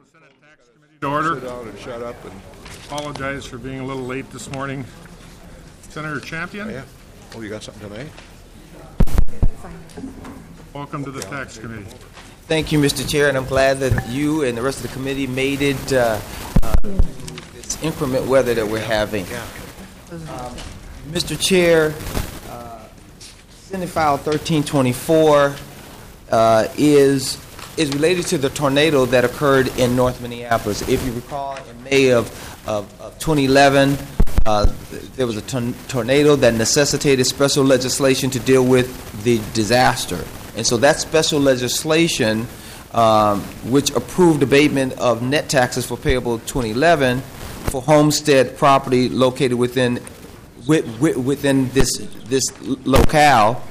Senate Tax Committee to order. Sit down and shut up. And Apologize for being a little late this morning. Senator Champion, yeah. Oh, you got something tonight? welcome to the Tax Committee. Thank you, Mr. Chair, and I'm glad that you and the rest of the committee made it this inclement weather that we're having. Mr. Chair, Senate File 1324 is related to the tornado that occurred in North Minneapolis. If you recall, in May of 2011, there was a tornado that necessitated special legislation to deal with the disaster. And so that special legislation, which approved abatement of net taxes for payable 2011 for homestead property located within this locale,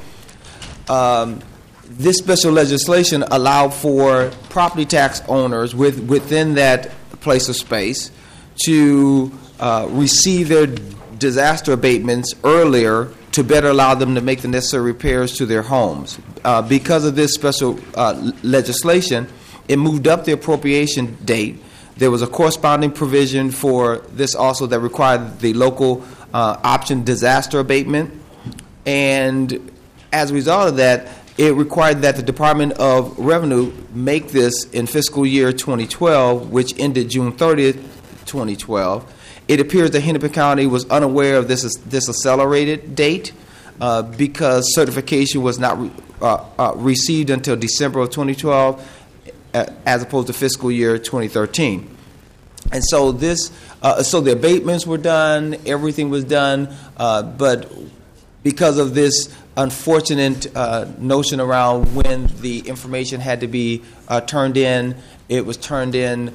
this special legislation allowed for property tax owners within that place of space to receive their disaster abatements earlier to better allow them to make the necessary repairs to their homes. Because of this special legislation, it moved up the appropriation date. There was a corresponding provision for this also that required the local option disaster abatement. And as a result of that, it required that the Department of Revenue make this in fiscal year 2012, which ended June 30th, 2012. It appears that Hennepin County was unaware of this accelerated date because certification was not received until December of 2012, as opposed to fiscal year 2013. And so so the abatements were done, everything was done, but because of this unfortunate notion around when the information had to be turned in, it was turned in,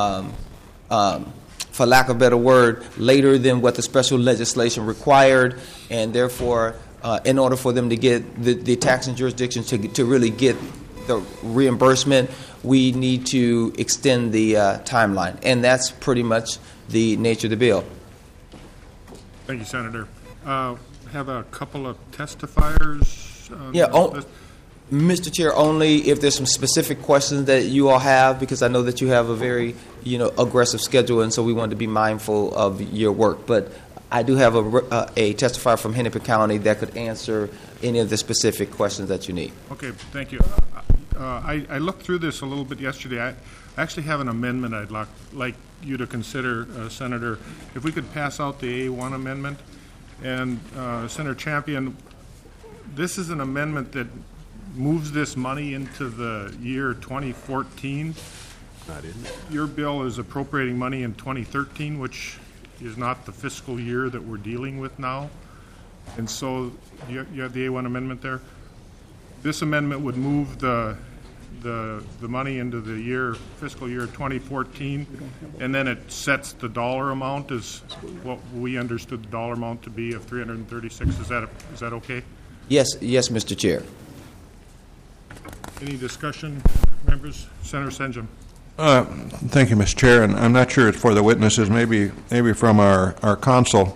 for lack of a better word, later than what the special legislation required, and therefore, in order for them to get the taxing jurisdictions to really get the reimbursement, we need to extend the timeline, and that's pretty much the nature of the bill. Thank you, Senator. Have a couple of testifiers. Mr. Chair, only if there's some specific questions that you all have, because I know that you have a very aggressive schedule, and so we want to be mindful of your work. But I do have a testifier from Hennepin County that could answer any of the specific questions that you need. Okay, thank you. I looked through this a little bit yesterday. I actually have an amendment I'd like you to consider, Senator. If we could pass out the A1 amendment. And Senator Champion, this is an amendment that moves this money into the year 2014. Your bill is appropriating money in 2013, which is not the fiscal year that we're dealing with now. And so you have the A1 amendment there. This amendment would move the money into the fiscal year 2014, and then it sets the dollar amount as what we understood the dollar amount to be of $336. Is that okay? Yes, Mr. Chair. Any discussion, members? Senator Senjum. Thank you, Mr. Chair. And I'm not sure it's for the witnesses. Maybe from our counsel.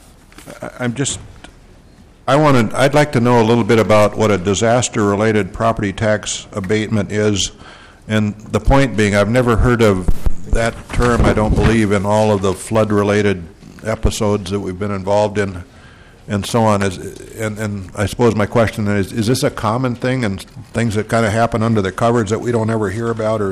I'd like to know a little bit about what a disaster-related property tax abatement is, and the point being, I've never heard of that term, I don't believe, in all of the flood-related episodes that we've been involved in, and so on. And I suppose my question is this a common thing, and things that kind of happen under the covers that we don't ever hear about,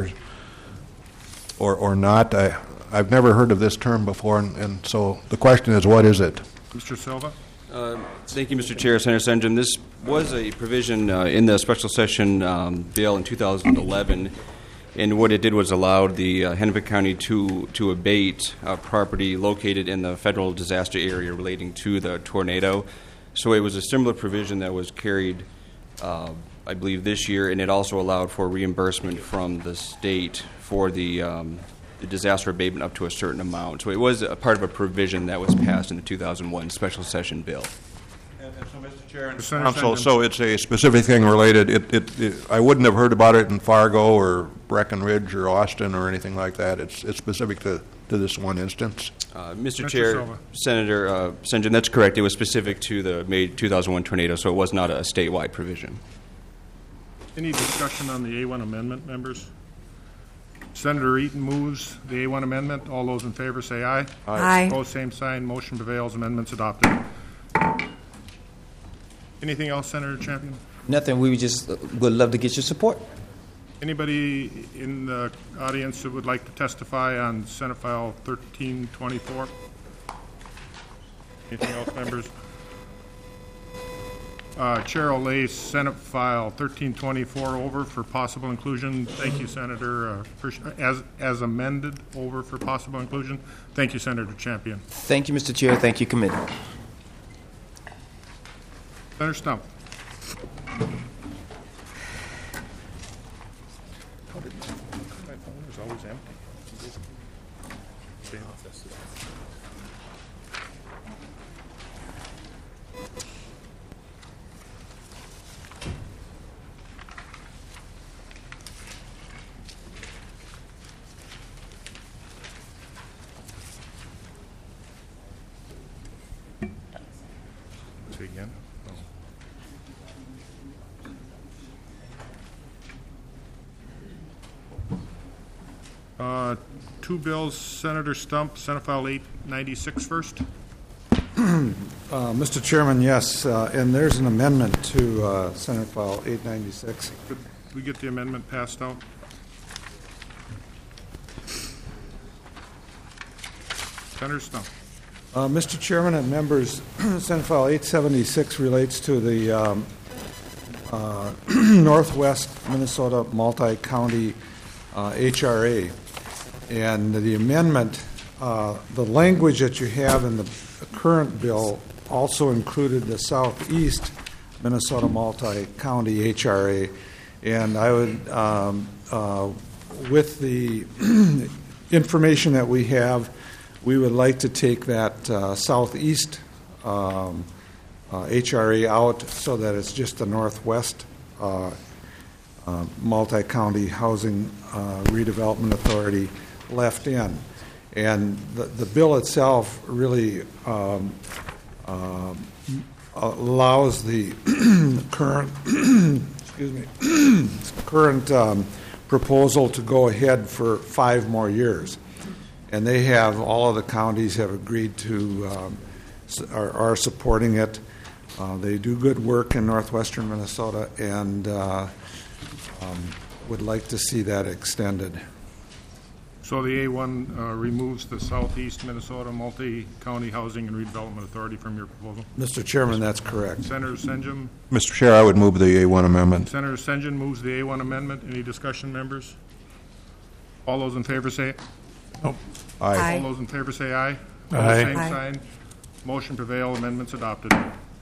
or not? I've never heard of this term before, and so the question is, what is it? Mr. Silva? Thank you, Mr. Chair. Senator Senjum, this was a provision in the special session bill in 2011, and what it did was allowed the Hennepin County to abate property located in the federal disaster area relating to the tornado. So it was a similar provision that was carried, I believe, this year, and it also allowed for reimbursement from the state for the disaster abatement up to a certain amount. So it was a part of a provision that was passed in the 2001 special session bill. And so, Mr. Chair and Senator Counsel, Senjum. so it's a specific thing related. I wouldn't have heard about it in Fargo or Breckenridge or Austin or anything like that. It's specific to this one instance. Mr. Chair, Silva. Senator Senjum, that's correct. It was specific to the May 2001 tornado, so it was not a statewide provision. Any discussion on the A1 amendment, members? Senator Eaton moves the A1 amendment. All those in favor say aye. Aye. Opposed, same sign. Motion prevails. Amendment's adopted. Anything else, Senator Champion? Nothing. We would love to get your support. Anybody in the audience that would like to testify on Senate File 1324? Anything else, members? Chair will lay Senate File 1324 over for possible inclusion. Thank you, Senator. As amended, over for possible inclusion. Thank you, Senator Champion. Thank you, Mr. Chair. Thank you, committee. Senator Stump. My phone is always empty. Say again? Two bills, Senator Stump, Senate File 896 first. Mr. Chairman, yes, and there's an amendment to Senate File 896. Could we get the amendment passed out? Senator Stump. Mr. Chairman and members, Senate File 876 relates to the Northwest Minnesota Multi-County HRA. And the amendment, the language that you have in the current bill also included the Southeast Minnesota Multi-County HRA. And I would, with the information that we have, we would like to take that Southeast HRA out so that it's just the Northwest Multi-County Housing Redevelopment Authority left in. And the bill itself really allows the current current proposal to go ahead for 5 more years. And they have, all of the counties have agreed to, are supporting it. They do good work in northwestern Minnesota and would like to see that extended. So the A1 removes the Southeast Minnesota Multi-County Housing and Redevelopment Authority from your proposal? Mr. Chairman, that's correct. Senator St. John? Mr. Chair, I would move the A1 amendment. Senator St. John moves the A1 amendment. Any discussion, members? All those in favor say Aye. Aye. All those in favor say aye. Aye. Same Aye. sign. Motion prevail. Amendments adopted.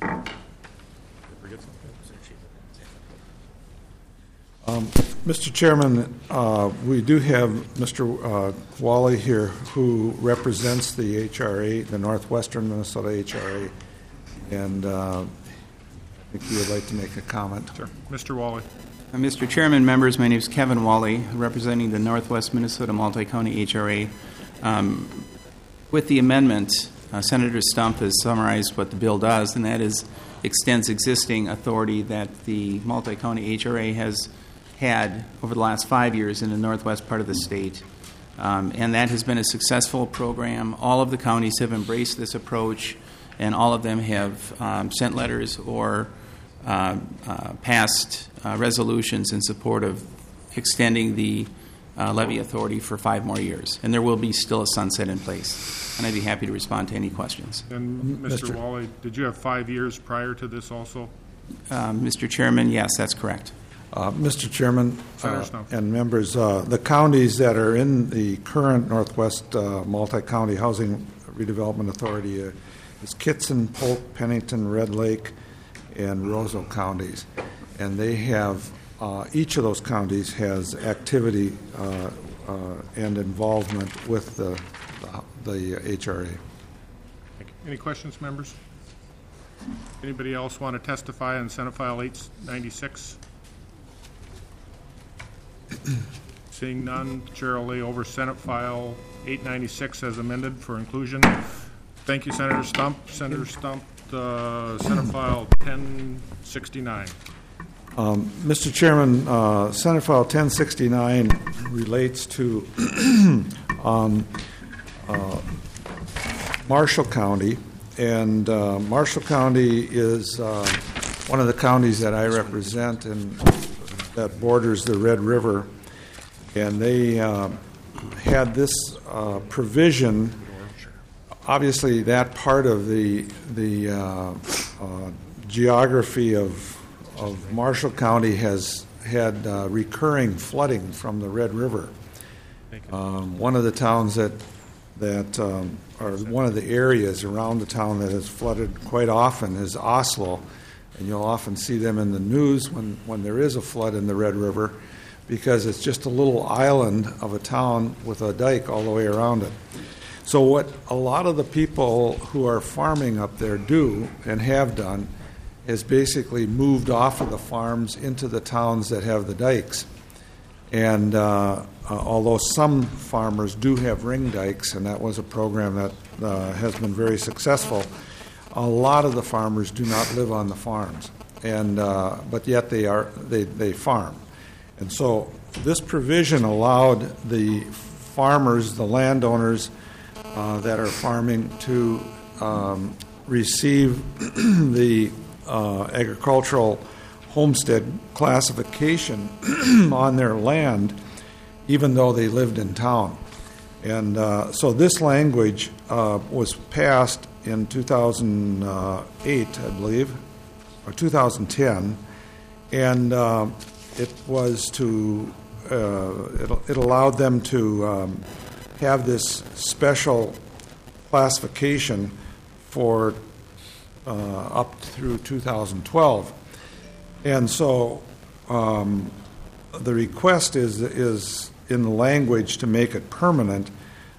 Mr. Chairman, we do have Mr. Wally here who represents the HRA, the Northwestern Minnesota HRA, and I think he would like to make a comment. Sure. Mr. Wally. Mr. Chairman, members, my name is Kevin Wally, representing the Northwest Minnesota Multi-County HRA. With the amendment, Senator Stump has summarized what the bill does, and that is extends existing authority that the Multi-County HRA has had over the last 5 years in the northwest part of the state. And that has been a successful program. All of the counties have embraced this approach, and all of them have sent letters or passed resolutions in support of extending the levy authority for 5 more years. And there will be still a sunset in place. And I'd be happy to respond to any questions. And Mr. Wally, did you have 5 years prior to this also? Mr. Chairman, yes, that's correct. Mr. Chairman Senator Stump. and members, the counties that are in the current Northwest Multi-County Housing Redevelopment Authority is Kitson, Polk, Pennington, Red Lake, and Roseau counties. And they have, each of those counties has activity and involvement with the HRA. Thank you. Any questions, members? Anybody else want to testify on Senate File 896? Seeing none, Chair will lay over Senate File 896 as amended for inclusion. Thank you, Senator Stump. Senator Stump, Senate File 1069. Mr. Chairman, Senate File 1069 relates to Marshall County, and Marshall County is one of the counties that I represent and that borders the Red River, and they had this provision. Obviously, that part of the geography of Marshall County has had recurring flooding from the Red River. One of the towns that or one of the areas around the town that has flooded quite often is Oslo, and you'll often see them in the news when there is a flood in the Red River, because it's just a little island of a town with a dike all the way around it. So what a lot of the people who are farming up there do and have done is basically moved off of the farms into the towns that have the dikes. And although some farmers do have ring dikes, and that was a program that has been very successful, a lot of the farmers do not live on the farms, and but yet they farm. And so this provision allowed the farmers, the landowners that are farming, to receive the agricultural homestead classification on their land, even though they lived in town. And so this language was passed in 2008, I believe, or 2010, and it was to it allowed them to have this special classification for up through 2012. And so the request is in the language to make it permanent.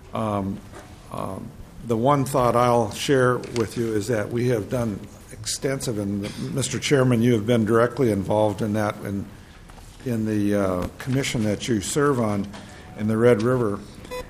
The one thought I'll share with you is that we have done extensive, and Mr. Chairman, you have been directly involved in that in the commission that you serve on in the Red River.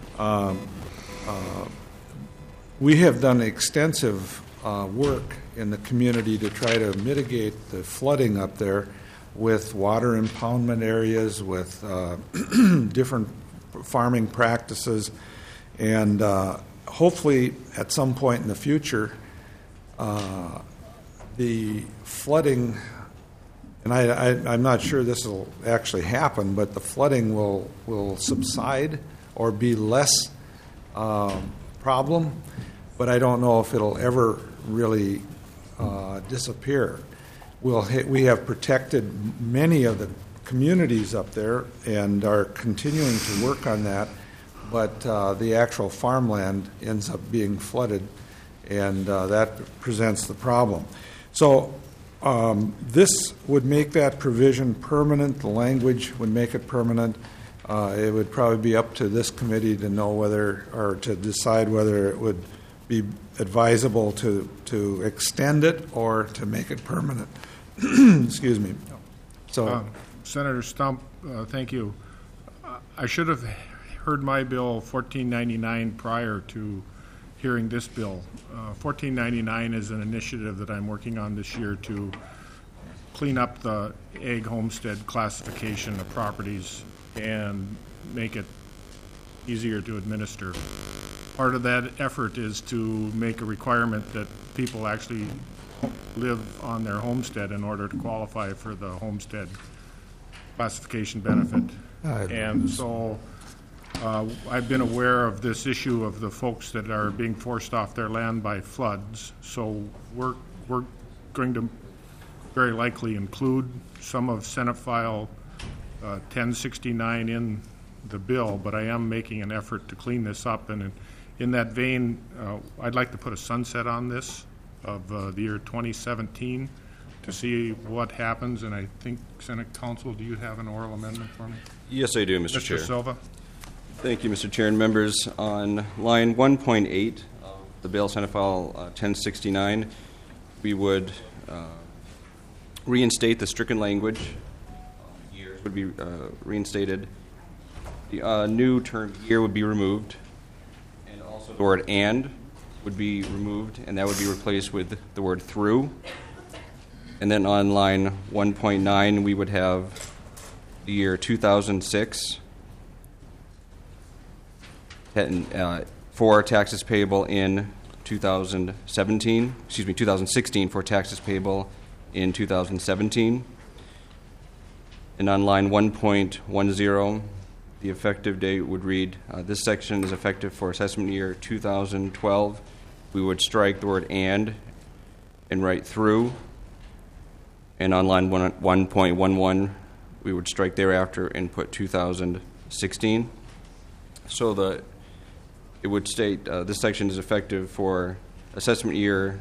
We have done extensive work in the community to try to mitigate the flooding up there with water impoundment areas, with different farming practices, and hopefully at some point in the future, the flooding, and I'm not sure this will actually happen, but the flooding will subside or be less problem, but I don't know if it'll ever really disappear. We have protected many of the communities up there and are continuing to work on that, but the actual farmland ends up being flooded, and that presents the problem. So this would make that provision permanent. The language would make it permanent. It would probably be up to this committee to know whether, or to decide whether it would be advisable to extend it or to make it permanent. Excuse me. So, Senator Stump, thank you. I should have heard my bill 1499 prior to hearing this bill. 1499 is an initiative that I'm working on this year to clean up the ag homestead classification of properties and make it easier to administer. Part of that effort is to make a requirement that people actually live on their homestead in order to qualify for the homestead classification benefit. And so I've been aware of this issue of the folks that are being forced off their land by floods. So we're going to very likely include some of Senate File 1069 in the bill, but I am making an effort to clean this up. And in that vein, I'd like to put a sunset on this of the year 2017 to see what happens. And I think, Senate Council, do you have an oral amendment for me? Yes, I do, Mr. Chair. Mr. Silva? Thank you, Mr. Chair and members. On line 1.8 of the bill, Senate File 1069, we would reinstate the stricken language. Years would be reinstated. The new term year would be removed, and also the word "and" would be removed, and that would be replaced with the word "through." And then on line 1.9, we would have the year 2006 for taxes payable in 2016 for taxes payable in 2017. And on line 1.10, the effective date would read, this section is effective for assessment year 2012. We would strike the word and write through. And on line 1.11, we would strike thereafter and put 2016. So it would state this section is effective for assessment year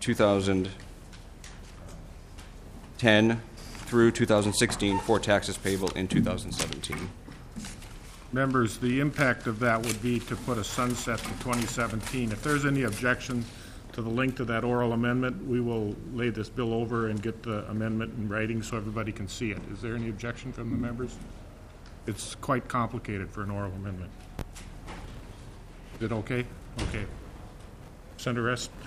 2010 through 2016 for taxes payable in 2017. Members, the impact of that would be to put a sunset to 2017. If there's any objection to the link to that oral amendment, we will lay this bill over and get the amendment in writing so everybody can see it. Is there any objection from the members? It's quite complicated for an oral amendment. Is it okay? Okay. Senator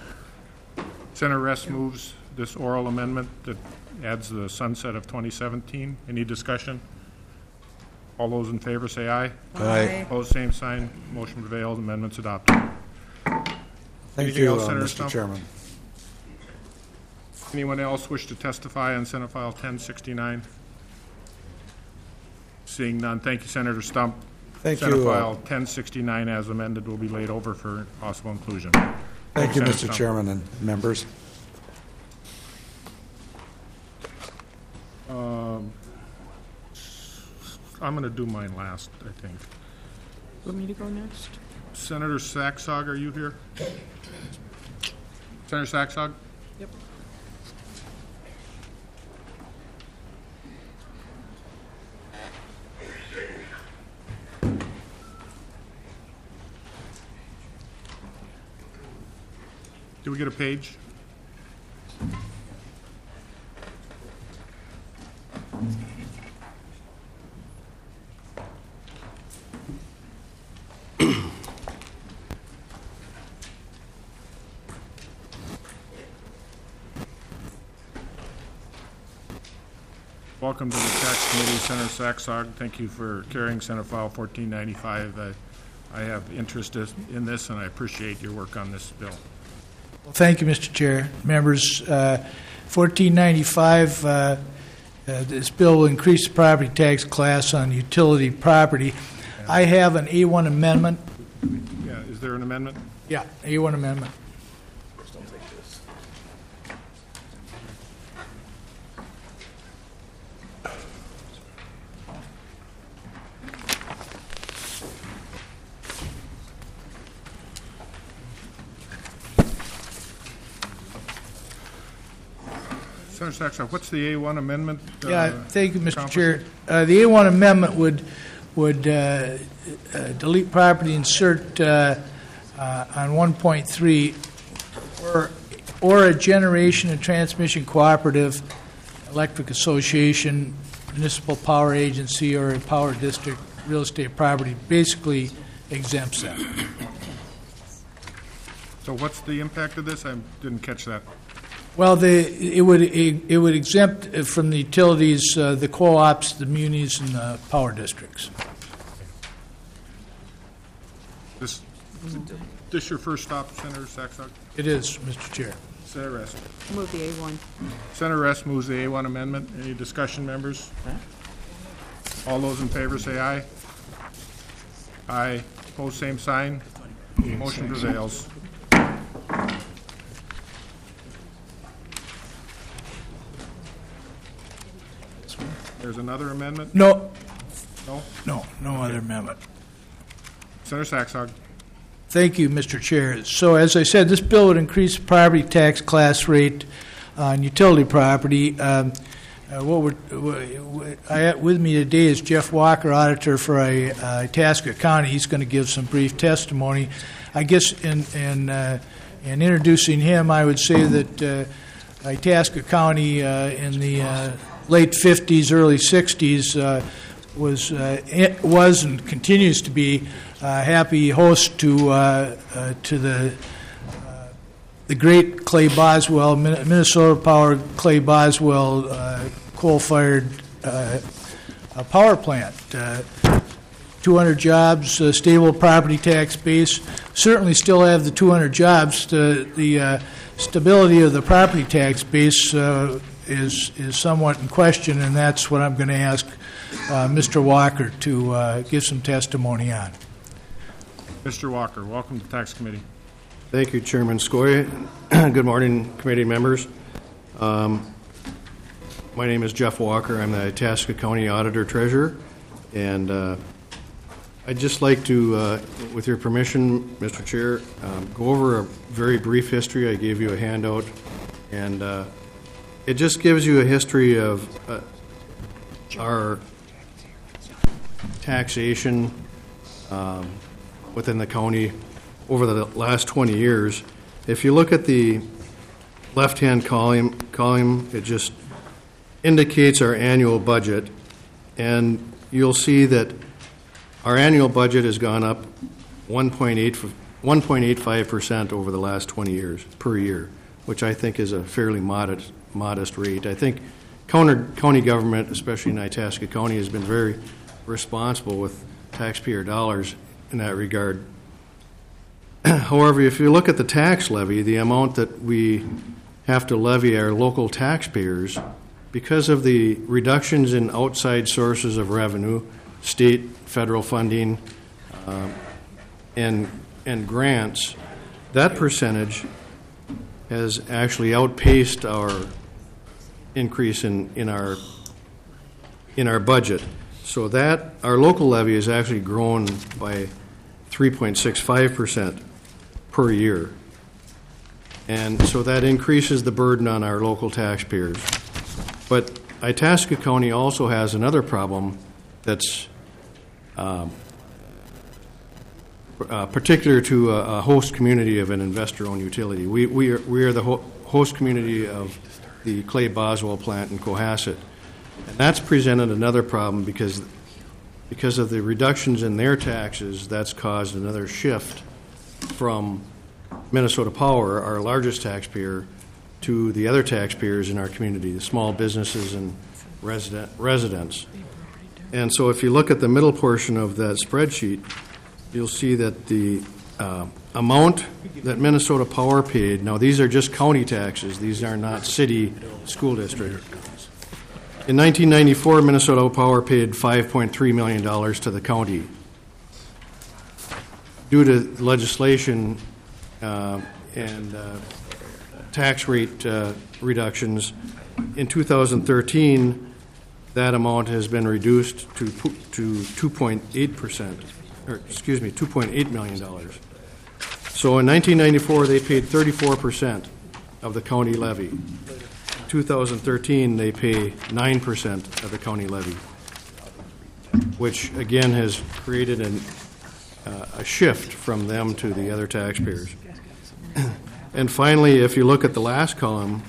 Rest moves this oral amendment that adds the sunset of 2017. Any discussion? All those in favor say aye. Aye. Opposed, same sign. Motion prevails. Amendment's adopted. Thank Anything you, else, Senator Mr. Stump? Chairman. Anyone else wish to testify on Senate File 1069? Seeing none, thank you, Senator Stump. Thank Senate you. File 1069 as amended will be laid over for possible inclusion. Thank you, Senator Mr. Stump. Chairman and members. I'm going to do mine last, I think. Want me to go next? Senator Saxog, are you here? Senator Saxog? Yep. Did we get a page? Welcome to the Tax Committee, Senator Saxog. Thank you for carrying Senate File 1495. I have interest in this, and I appreciate your work on this bill. Well, thank you, Mr. Chair. Members, 1495, this bill will increase the property tax class on utility property. I have an A1 amendment. Yeah, is there an amendment? Yeah, A1 amendment. Senator Saxon, what's the A1 amendment? Thank you, Mr. accomplish? Chair. The A1 amendment would delete property, insert on 1.3, or a generation and transmission cooperative, electric association, municipal power agency, or a power district real estate property basically exempts that. So what's the impact of this? I didn't catch that. Well, it would exempt from the utilities the co-ops, the munis, and the power districts. This your first stop, Senator Saxon? It is, Mr. Chair. Senator Rest. Move the A1. Senator Rest moves the A1 amendment. Any discussion, members? All those in favor say aye. Aye. Opposed, same sign. Motion prevails. There's another amendment? No, No? no other amendment. Senator Saxog. Thank you, Mr. Chair. So, as I said, this bill would increase the property tax class rate on utility property. With me today is Jeff Walker, auditor for Itasca County. He's going to give some brief testimony. I guess in introducing him, I would say that Itasca County in the late 50s, early 60s was and continues to be a happy host to the the great Clay Boswell, Minnesota Power Clay Boswell coal-fired power plant. 200 jobs, stable property tax base. Certainly still have the 200 jobs. The stability of the property tax base is somewhat in question, and that's what I'm going to ask Mr. Walker to give some testimony on. Mr. Walker, welcome to the Tax Committee. Thank you, Chairman Skoye. Good morning, committee members. My name is Jeff Walker. I'm the Itasca County Auditor Treasurer, and I'd just like to, with your permission, Mr. Chair, go over a very brief history. I gave you a handout, and it just gives you a history of our taxation within the county over the last 20 years. If you look at the left-hand column, it just indicates our annual budget, and you'll see that our annual budget has gone up 1.85% over the last 20 years per year, which I think is a fairly modest rate. I think county government, especially in Itasca County, has been very responsible with taxpayer dollars in that regard. However, if you look at the tax levy, the amount that we have to levy our local taxpayers, because of the reductions in outside sources of revenue, state, federal funding, and grants, that percentage has actually outpaced our increase in our budget. So that our local levy has actually grown by 3.65% per year. And so that increases the burden on our local taxpayers. But Itasca County also has another problem that's particular to a host community of an investor-owned utility. We are the host community of the Clay Boswell plant in Cohasset. And that's presented another problem because of the reductions in their taxes. That's caused another shift from Minnesota Power, our largest taxpayer, to the other taxpayers in our community, the small businesses and residents. And so if you look at the middle portion of that spreadsheet, you'll see that the amount that Minnesota Power paid, now these are just county taxes, these are not city school district. In 1994, Minnesota Power paid $5.3 million to the county. Due to legislation and tax rate reductions, in 2013, that amount has been reduced to 2.8%, or excuse me, $2.8 million. So in 1994, they paid 34% of the county levy. In 2013, they pay 9% of the county levy, which again has created a shift from them to the other taxpayers. And finally, if you look at the last column,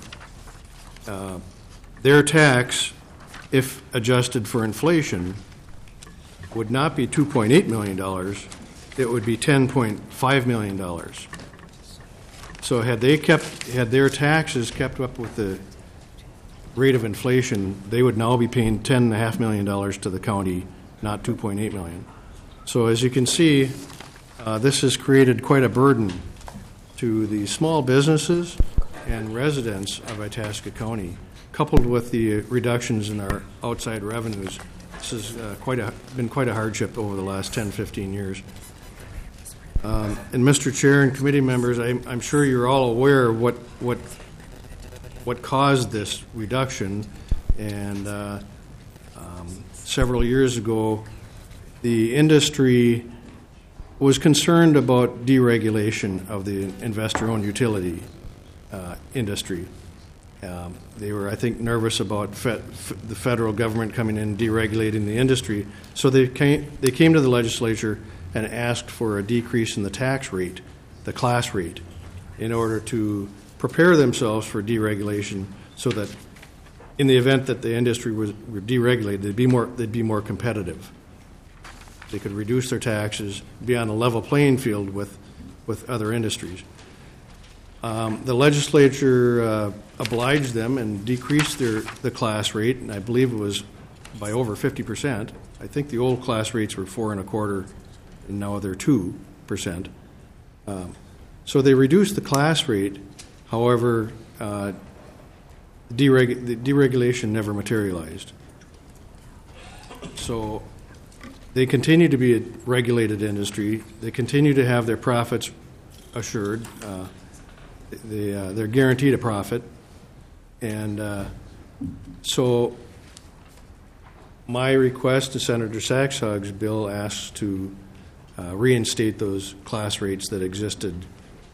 their tax, if adjusted for inflation, would not be $2.8 million. It would be $10.5 million. So had their taxes kept up with the rate of inflation, they would now be paying $10.5 million to the county, not $2.8 million. So as you can see, this has created quite a burden to the small businesses and residents of Itasca County, coupled with the reductions in our outside revenues. This has been quite a hardship over the last 10, 15 years. And Mr. Chair and committee members, I'm sure you're all aware of what caused this reduction. And several years ago, the industry was concerned about deregulation of the investor-owned utility industry. They were, I think, nervous about the federal government coming in and deregulating the industry. So they came to the legislature and asked for a decrease in the tax rate, the class rate, in order to prepare themselves for deregulation, so that in the event that the industry were deregulated, they'd be more competitive. They could reduce their taxes, be on a level playing field with other industries. The legislature obliged them and decreased the class rate, and I believe it was by over 50%. I think the old class rates were 4 1/4, and now they're 2%. So they reduced the class rate. However, the deregulation never materialized. So they continue to be a regulated industry. They continue to have their profits assured. They're guaranteed a profit. And so my request to Senator Saxhag's bill asks to reinstate those class rates that existed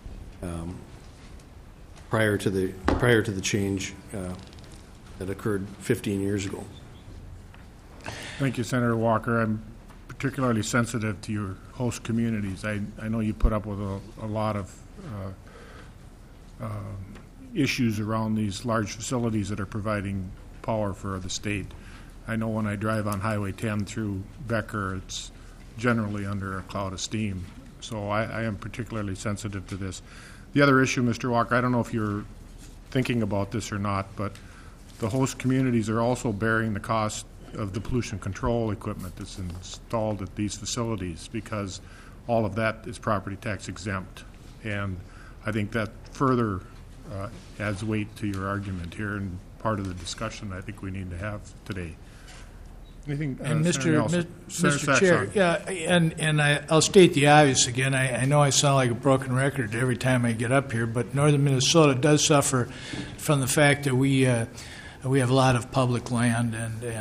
prior to the change that occurred 15 years ago. Thank you, Senator Walker. I'm particularly sensitive to your host communities. I know you put up with a lot of issues around these large facilities that are providing power for the state. I know when I drive on Highway 10 through Becker, it's generally under a cloud of steam. So I am particularly sensitive to this. The other issue, Mr. Walker, I don't know if you're thinking about this or not, but the host communities are also bearing the cost of the pollution control equipment that's installed at these facilities, because all of that is property tax exempt. And I think that further adds weight to your argument here, and part of the discussion I think we need to have today. Anything, and Senator Mr. Chair, yeah, and I'll state the obvious again. I know I sound like a broken record every time I get up here, but northern Minnesota does suffer from the fact that we have a lot of public land,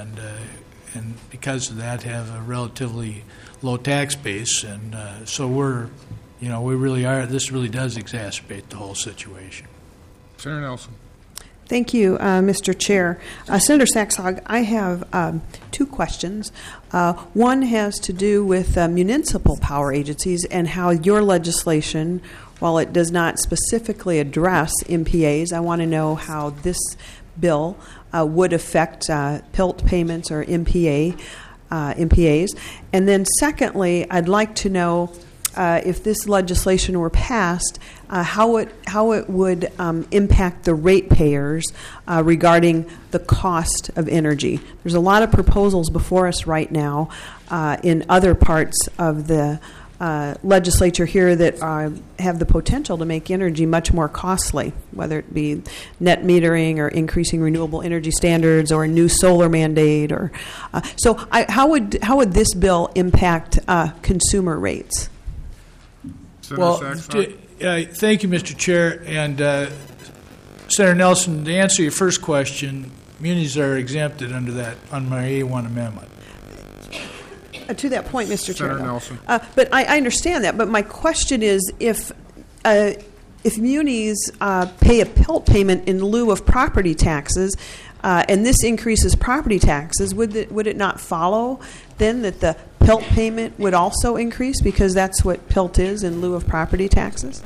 and because of that have a relatively low tax base, and so we really are. This really does exacerbate the whole situation. Senator Nelson. Thank you, Mr. Chair. Senator Saxhag, I have two questions. One has to do with municipal power agencies and how your legislation, while it does not specifically address MPAs, I want to know how this bill would affect PILT payments or MPAs. And then secondly, I'd like to know if this legislation were passed, how it would impact the ratepayers regarding the cost of energy. There's a lot of proposals before us right now in other parts of the legislature here that have the potential to make energy much more costly, whether it be net metering or increasing renewable energy standards or a new solar mandate. Or how would this bill impact consumer rates? Well, thank you, Mr. Chair. And Senator Nelson, to answer your first question, munis are exempted under my A1 amendment. To that point, Mr. Chair. Senator Nelson. But I understand that. But my question is, if munis pay a PILT payment in lieu of property taxes, and this increases property taxes, would it not follow then that the PILT payment would also increase, because that's what PILT is, in lieu of property taxes?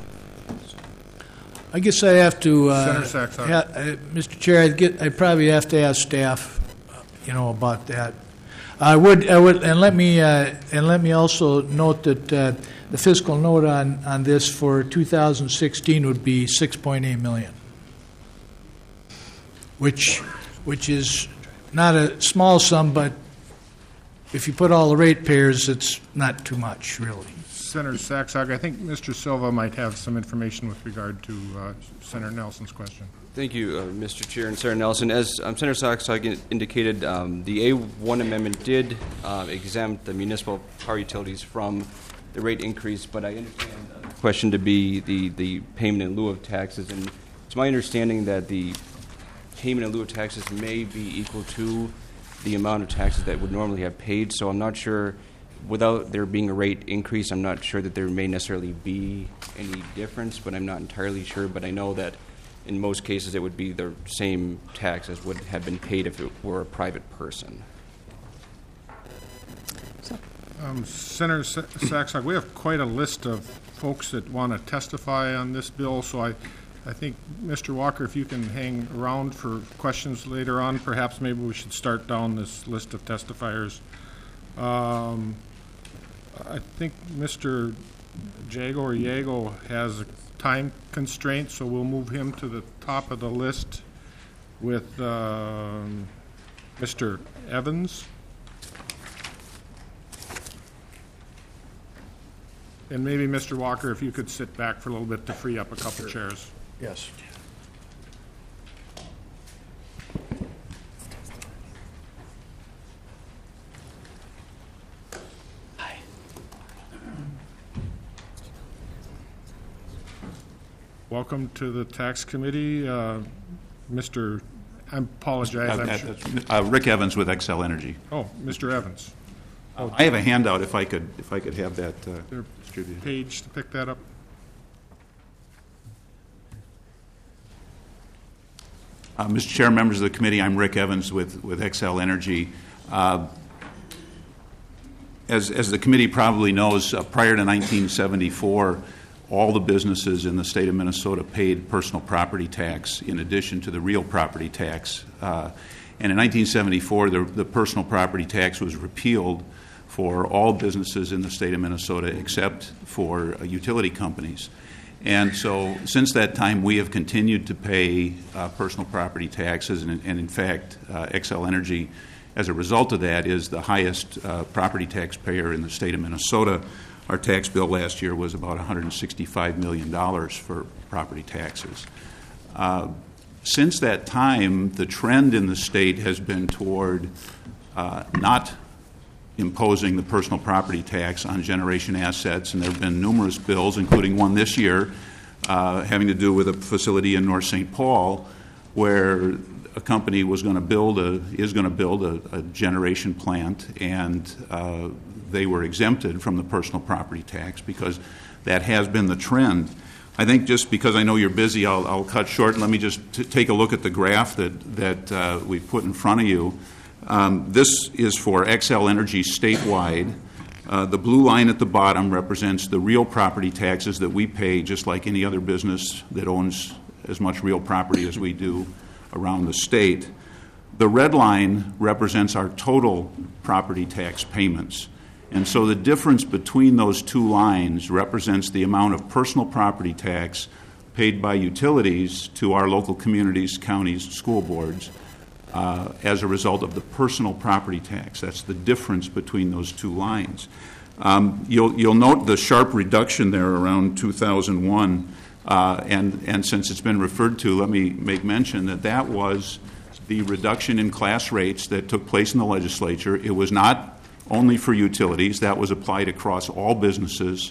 I guess I have to, Senator Saxhag. Mr. Chair, I'd probably have to ask staff, about that. I would, and let me also note that the fiscal note on this for 2016 would be $6.8 million, which is not a small sum, but if you put all the ratepayers, it's not too much, really. Senator Saxhag, I think Mr. Silva might have some information with regard to Senator Nelson's question. Thank you, Mr. Chair and Senator Nelson. As Senator Saxhag indicated, the A1 amendment did exempt the municipal power utilities from the rate increase, but I understand the question to be the payment in lieu of taxes. And it's my understanding that the payment in lieu of taxes may be equal to the amount of taxes that would normally have paid. So I'm not sure, without there being a rate increase, I'm not sure that there may necessarily be any difference, but I'm not entirely sure. But I know that in most cases it would be the same tax as would have been paid if it were a private person. Senator Saxhag, we have quite a list of folks that want to testify on this bill, so I think, Mr. Walker, if you can hang around for questions later on, perhaps maybe we should start down this list of testifiers. I think Mr. Jago has a time constraint, so we'll move him to the top of the list with Mr. Evans. And maybe, Mr. Walker, if you could sit back for a little bit to free up a couple chairs. Yes. Welcome to the Tax Committee. Mr., I apologize. Rick Evans with Xcel Energy. Oh, Mr. Evans. I have a handout if I could have that There distributed. page to pick that up. Mr. Chair, members of the committee, I'm Rick Evans with Xcel Energy. As the committee probably knows, prior to 1974, all the businesses in the state of Minnesota paid personal property tax in addition to the real property tax. And in 1974, the personal property tax was repealed for all businesses in the state of Minnesota except for utility companies. And so since that time, we have continued to pay personal property taxes, and in fact, Xcel Energy, as a result of that, is the highest property taxpayer in the state of Minnesota. Our tax bill last year was about $165 million for property taxes. Since that time, the trend in the state has been toward not imposing the personal property tax on generation assets, and there have been numerous bills, including one this year, having to do with a facility in North St. Paul, where a company is going to build a generation plant, and they were exempted from the personal property tax because that has been the trend. I think just because I know you're busy, I'll cut short and let me just take a look at the graph that we've put in front of you. This is for Xcel Energy statewide. The blue line at the bottom represents the real property taxes that we pay, just like any other business that owns as much real property as we do around the state. The red line represents our total property tax payments. And so the difference between those two lines represents the amount of personal property tax paid by utilities to our local communities, counties, school boards, as a result of the personal property tax. That's the difference between those two lines. You'll note the sharp reduction there around 2001, and since it's been referred to, let me make mention that was the reduction in class rates that took place in the legislature. It was not only for utilities. That was applied across all businesses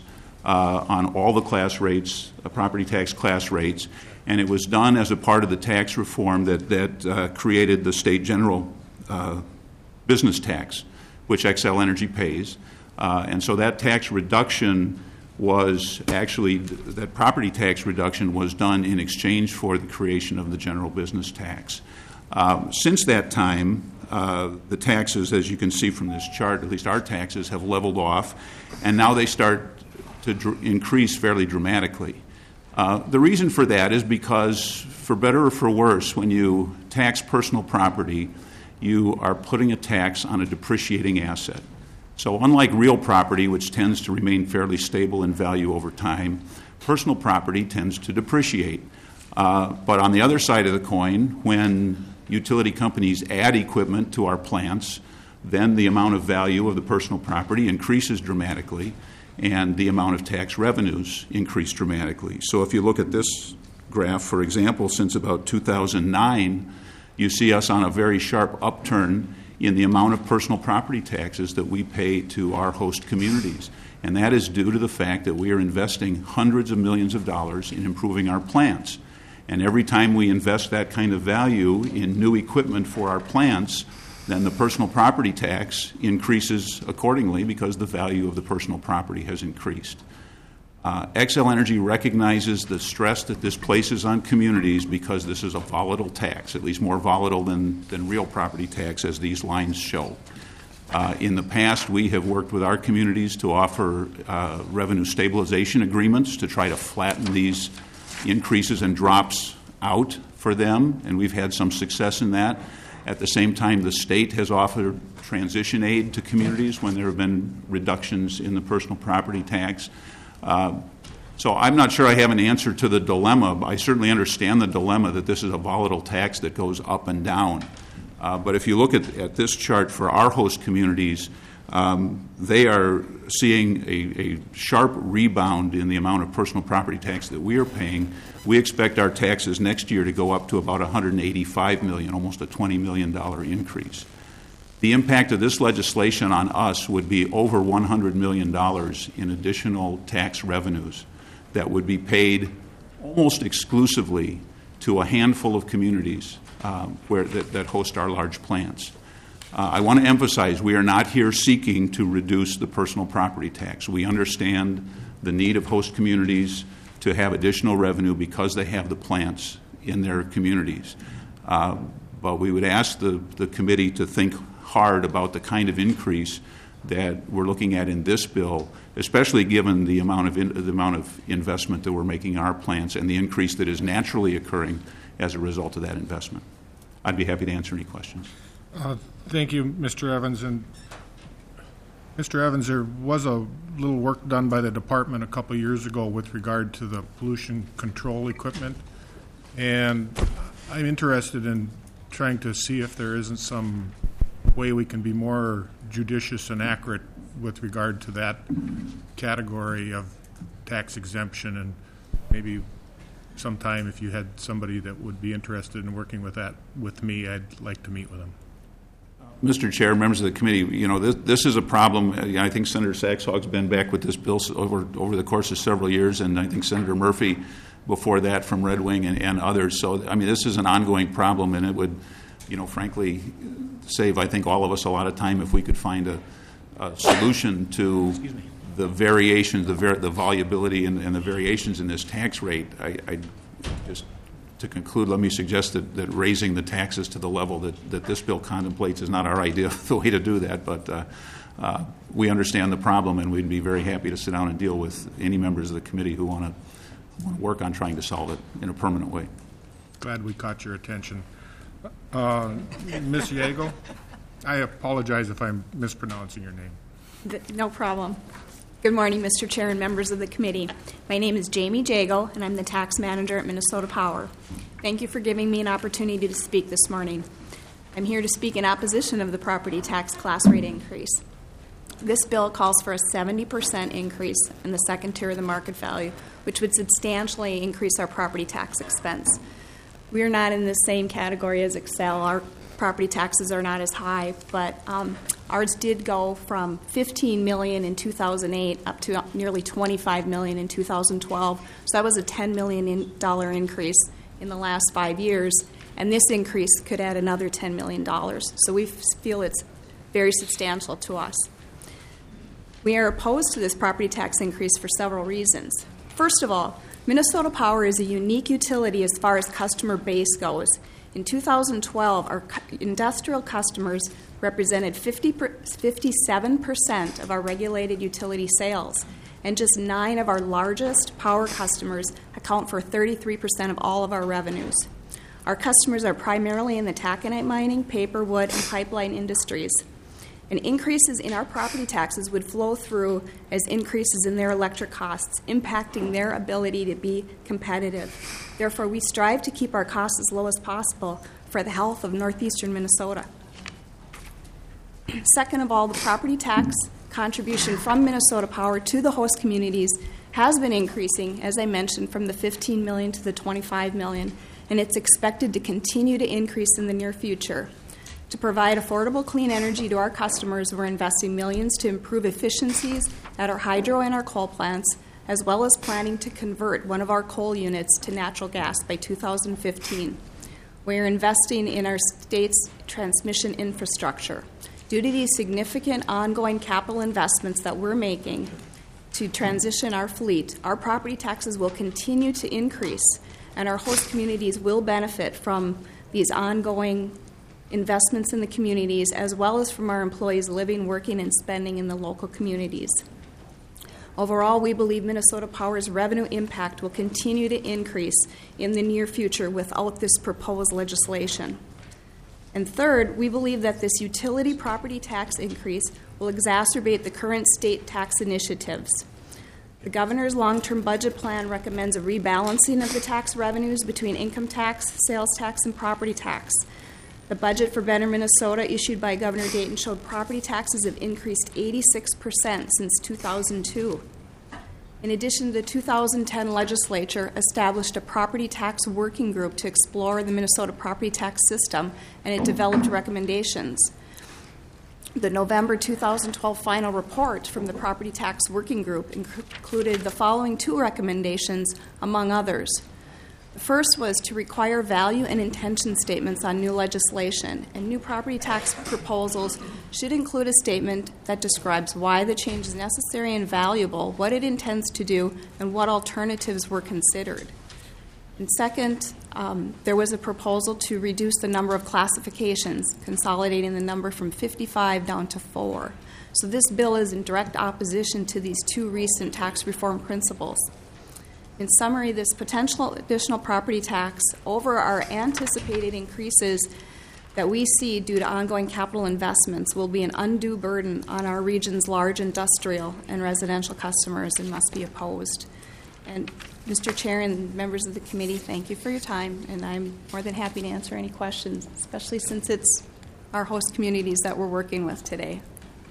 on all the class rates, property tax class rates, and it was done as a part of the tax reform that created the state general business tax, which Xcel Energy pays. And so that tax reduction was actually, that property tax reduction was done in exchange for the creation of the general business tax. Since that time, the taxes, as you can see from this chart, at least our taxes, have leveled off, and now they start to increase fairly dramatically. The reason for that is because, for better or for worse, when you tax personal property, you are putting a tax on a depreciating asset. So unlike real property, which tends to remain fairly stable in value over time, personal property tends to depreciate. But on the other side of the coin, when utility companies add equipment to our plants, then the amount of value of the personal property increases dramatically, and the amount of tax revenues increase dramatically. So if you look at this graph, for example, since about 2009, you see us on a very sharp upturn in the amount of personal property taxes that we pay to our host communities. And that is due to the fact that we are investing hundreds of millions of dollars in improving our plants. And every time we invest that kind of value in new equipment for our plants, then the personal property tax increases accordingly because the value of the personal property has increased. Xcel Energy recognizes the stress that this places on communities because this is a volatile tax, at least more volatile than real property tax, as these lines show. In the past, we have worked with our communities to offer revenue stabilization agreements to try to flatten these increases and drops out for them, and we've had some success in that. At the same time, the state has offered transition aid to communities when there have been reductions in the personal property tax. So I'm not sure I have an answer to the dilemma. I certainly understand the dilemma that this is a volatile tax that goes up and down. But if you look at this chart for our host communities, they are seeing a sharp rebound in the amount of personal property tax that we are paying. We expect our taxes next year to go up to about $185 million, almost a $20 million increase. The impact of this legislation on us would be over $100 million in additional tax revenues that would be paid almost exclusively to a handful of communities that host our large plants. I want to emphasize we are not here seeking to reduce the personal property tax. We understand the need of host communities to have additional revenue because they have the plants in their communities. But we would ask the committee to think hard about the kind of increase that we're looking at in this bill, especially given the amount of investment that we're making in our plants and the increase that is naturally occurring as a result of that investment. I'd be happy to answer any questions. Thank you, Mr. Evans. And Mr. Evans, there was a little work done by the department a couple years ago with regard to the pollution control equipment, and I'm interested in trying to see if there isn't some way we can be more judicious and accurate with regard to that category of tax exemption, and maybe sometime if you had somebody that would be interested in working with that with me, I'd like to meet with them. Mr. Chair, members of the committee, this is a problem. I think Senator Saxhog's been back with this bill over the course of several years, and I think Senator Murphy before that from Red Wing and others. So, this is an ongoing problem, and it would, frankly, save, I think, all of us a lot of time if we could find a solution to the variations, the volubility and the variations in this tax rate. I just, to conclude, let me suggest that raising the taxes to the level that this bill contemplates is not our idea of the way to do that, but we understand the problem, and we'd be very happy to sit down and deal with any members of the committee who want to work on trying to solve it in a permanent way. Glad we caught your attention. Ms. Yago, I apologize if I'm mispronouncing your name. No problem. Good morning, Mr. Chair and members of the committee. My name is Jamie Jago, and I'm the tax manager at Minnesota Power. Thank you for giving me an opportunity to speak this morning. I'm here to speak in opposition of the property tax class rate increase. This bill calls for a 70% increase in the second tier of the market value, which would substantially increase our property tax expense. We are not in the same category as Excel. Our property taxes are not as high, but ours did go from $15 million in 2008 up to nearly $25 million in 2012. So that was a $10 million increase in the last 5 years, and this increase could add another $10 million. So we feel it's very substantial to us. We are opposed to this property tax increase for several reasons. First of all, Minnesota Power is a unique utility as far as customer base goes. In 2012, our industrial customers represented 57% of our regulated utility sales, and just 9 of our largest power customers account for 33% of all of our revenues. Our customers are primarily in the taconite mining, paper, wood, and pipeline industries. And increases in our property taxes would flow through as increases in their electric costs, impacting their ability to be competitive. Therefore, we strive to keep our costs as low as possible for the health of northeastern Minnesota. Second of all, the property tax contribution from Minnesota Power to the host communities has been increasing, as I mentioned, from the $15 million to the $25 million, and it's expected to continue to increase in the near future. To provide affordable clean energy to our customers, we're investing millions to improve efficiencies at our hydro and our coal plants, as well as planning to convert one of our coal units to natural gas by 2015. We're investing in our state's transmission infrastructure. Due to these significant ongoing capital investments that we're making to transition our fleet, our property taxes will continue to increase, and our host communities will benefit from these ongoing investments in the communities, as well as from our employees living, working, and spending in the local communities. Overall, we believe Minnesota Power's revenue impact will continue to increase in the near future without this proposed legislation. And third, we believe that this utility property tax increase will exacerbate the current state tax initiatives. The governor's long-term budget plan recommends a rebalancing of the tax revenues between income tax, sales tax, and property tax. The budget for Better Minnesota issued by Governor Dayton showed property taxes have increased 86% since 2002. In addition, the 2010 legislature established a property tax working group to explore the Minnesota property tax system, and it developed recommendations. The November 2012 final report from the Property Tax Working Group included the following two recommendations, among others. The first was to require value and intention statements on new legislation, and new property tax proposals should include a statement that describes why the change is necessary and valuable, what it intends to do, and what alternatives were considered. And second, there was a proposal to reduce the number of classifications, consolidating the number from 55 down to 4. So this bill is in direct opposition to these two recent tax reform principles. In summary, this potential additional property tax over our anticipated increases that we see due to ongoing capital investments will be an undue burden on our region's large industrial and residential customers and must be opposed. And Mr. Chair and members of the committee, thank you for your time, and I'm more than happy to answer any questions, especially since it's our host communities that we're working with today.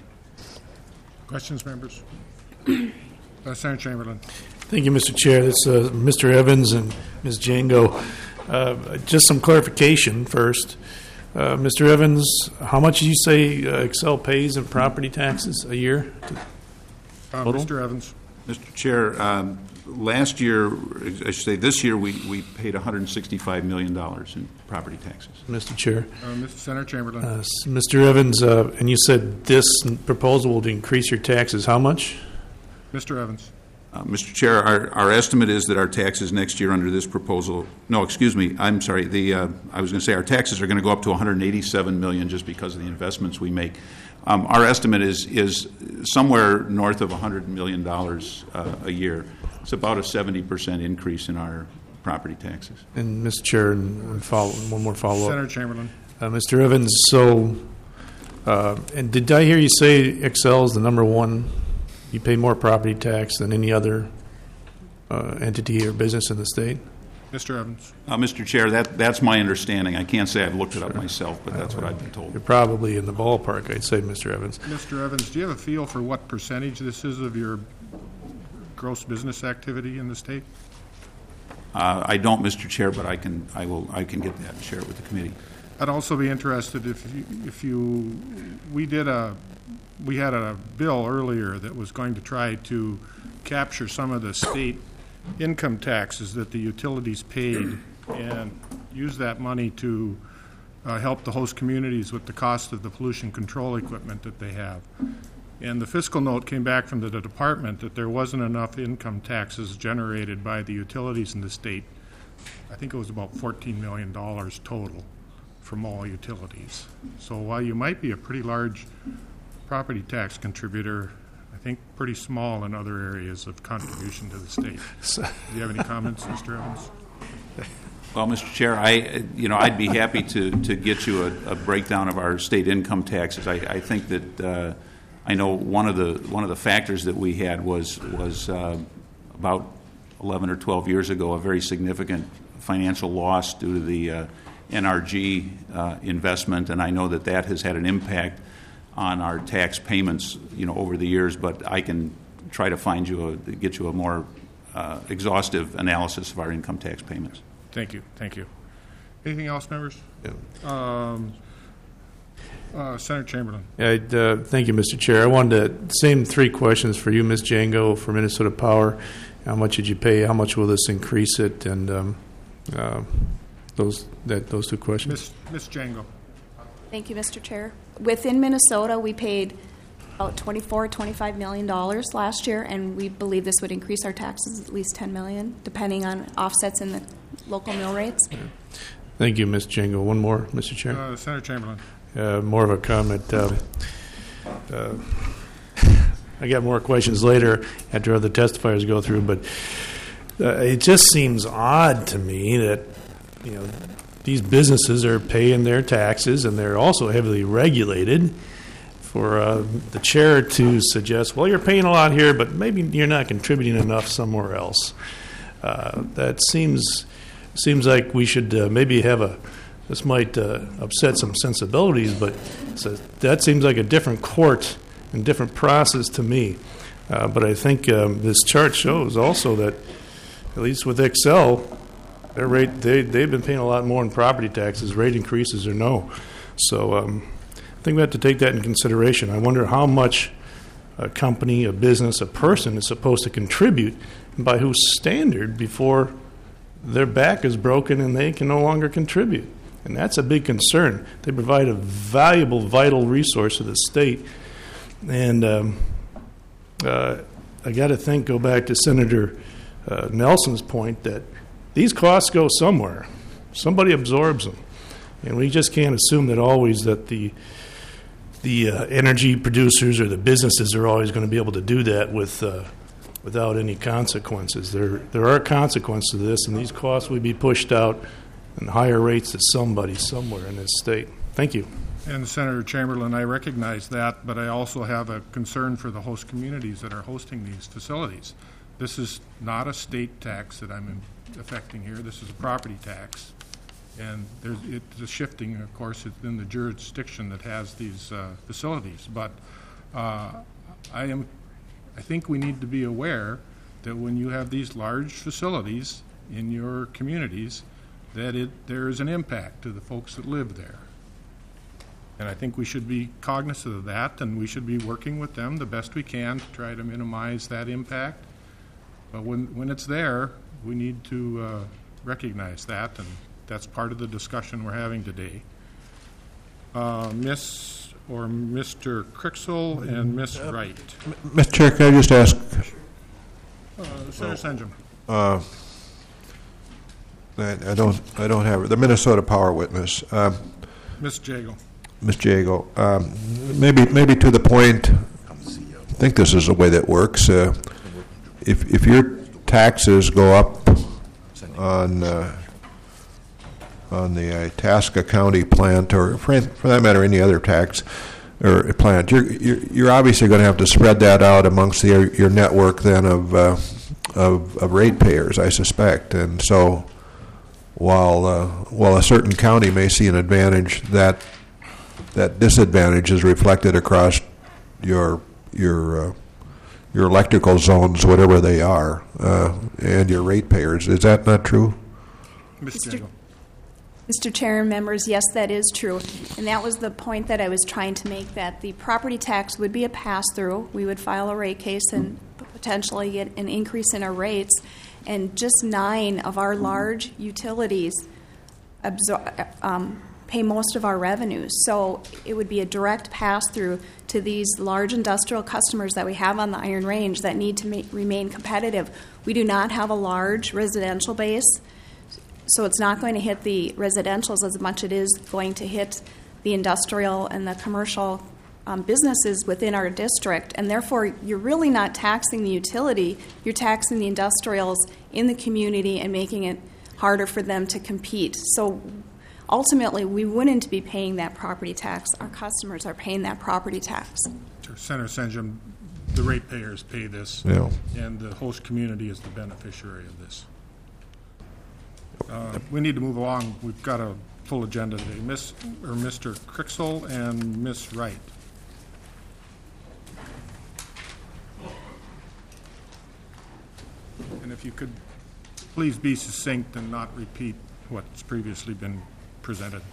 Questions, members? Senator Chamberlain. Thank you, Mr. Chair. This is Mr. Evans and Ms. Jango. Just some clarification first. Mr. Evans, how much did you say Excel pays in property taxes a year? Mr. Evans. Mr. Chair, last year, I should say this year, we paid $165 million in property taxes. Mr. Chair. Senator Chamberlain. Mr. Evans, and you said this proposal would increase your taxes how much? Mr. Evans. Mr. Chair, our estimate is that our taxes next year under this proposal, no, excuse me, I'm sorry, I was going to say our taxes are going to go up to $187 million just because of the investments we make. Our estimate is somewhere north of $100 million a year. It's about a 70% increase in our property taxes. And, Mr. Chair, one more follow-up. Senator Chamberlain. Mr. Evans, so, and did I hear you say Excel is the number one? You pay more property tax than any other entity or business in the state? Mr. Evans. Mr. Chair, that's my understanding. I can't say I've looked it up myself, but that's what I've been told. You're probably in the ballpark, I'd say, Mr. Evans. Mr. Evans, do you have a feel for what percentage this is of your gross business activity in the state? I don't, Mr. Chair, but I can get that and share it with the committee. I'd also be interested we had a bill earlier that was going to try to capture some of the state income taxes that the utilities paid and use that money to help the host communities with the cost of the pollution control equipment that they have. And the fiscal note came back from the department that there wasn't enough income taxes generated by the utilities in the state. I think it was about $14 million total from all utilities. So while you might be a pretty large property tax contributor, I think pretty small in other areas of contribution to the state. Do you have any comments, Mr. Evans? Well, Mr. Chair, I'd be happy to get you a breakdown of our state income taxes. I think that I know one of the factors that we had was about 11 or 12 years ago a very significant financial loss due to the NRG investment, and I know that has had an impact on our tax payments, over the years. But I can try to get you a more exhaustive analysis of our income tax payments. Thank you. Anything else, members? Yeah. Senator Chamberlain. Thank you, Mr. Chair. I wanted the same three questions for you, Ms. Jango, for Minnesota Power. How much did you pay? How much will this increase it? And those two questions. Ms. Jango. Thank you, Mr. Chair. Within Minnesota, we paid about $25 million last year, and we believe this would increase our taxes at least $10 million, depending on offsets in the local mill rates. Thank you, Ms. Jango. One more, Mr. Chair. Senator Chamberlain. More of a comment. I got more questions later after other testifiers go through, but it just seems odd to me that these businesses are paying their taxes, and they're also heavily regulated for the chair to suggest, well, you're paying a lot here, but maybe you're not contributing enough somewhere else. That seems like we should maybe have this might upset some sensibilities, but that seems like a different court and different process to me. But I think this chart shows also that, at least with Excel, their rate, they've been paying a lot more in property taxes, rate increases or no. So I think we have to take that in consideration. I wonder how much a company, a business, a person is supposed to contribute, and by whose standard, before their back is broken and they can no longer contribute. And that's a big concern. They provide a valuable, vital resource to the state. And I got to go back to Senator Nelson's point that these costs go somewhere. Somebody absorbs them. And we just can't assume that always that the energy producers or the businesses are always going to be able to do that without any consequences. There are consequences to this, and these costs will be pushed out in higher rates to somebody somewhere in this state. Thank you. And Senator Chamberlain, I recognize that, but I also have a concern for the host communities that are hosting these facilities. This is not a state tax that I'm affecting here. This is a property tax. And it's a shifting, of course, in the jurisdiction that has these facilities. But I think we need to be aware that when you have these large facilities in your communities, that there is an impact to the folks that live there. And I think we should be cognizant of that, and we should be working with them the best we can to try to minimize that impact. But when it's there, we need to recognize that, and that's part of the discussion we're having today. Miss or Mr. Crixell and Miss Wright. Mr. Chair, can I just ask? Senator Senjum. I don't have it. The Minnesota Power Witness. Ms. Jago. Ms. Jago. Maybe to the point, I think this is the way that works. If your taxes go up on the Itasca County plant, or for that matter, any other tax or plant, you're obviously going to have to spread that out amongst your network then of ratepayers, I suspect. And so, while a certain county may see an advantage, that disadvantage is reflected across your electrical zones, whatever they are, and your ratepayers. Is that not true? Mr. Chair and members, yes, that is true. And that was the point that I was trying to make, that the property tax would be a pass-through. We would file a rate case and potentially get an increase in our rates. And just 9 of our large utilities pay most of our revenues. So it would be a direct pass-through to these large industrial customers that we have on the Iron Range that need to remain competitive. We do not have a large residential base, so it's not going to hit the residentials as much as it is going to hit the industrial and the commercial businesses within our district. And therefore, you're really not taxing the utility, you're taxing the industrials in the community and making it harder for them to compete. So ultimately, we wouldn't be paying that property tax. Our customers are paying that property tax. Senator Senjum, the ratepayers pay this, yeah, and the host community is the beneficiary of this. We need to move along. We've got a full agenda today. Mr. Crixell and Ms. Wright. And if you could please be succinct and not repeat what's previously been presented.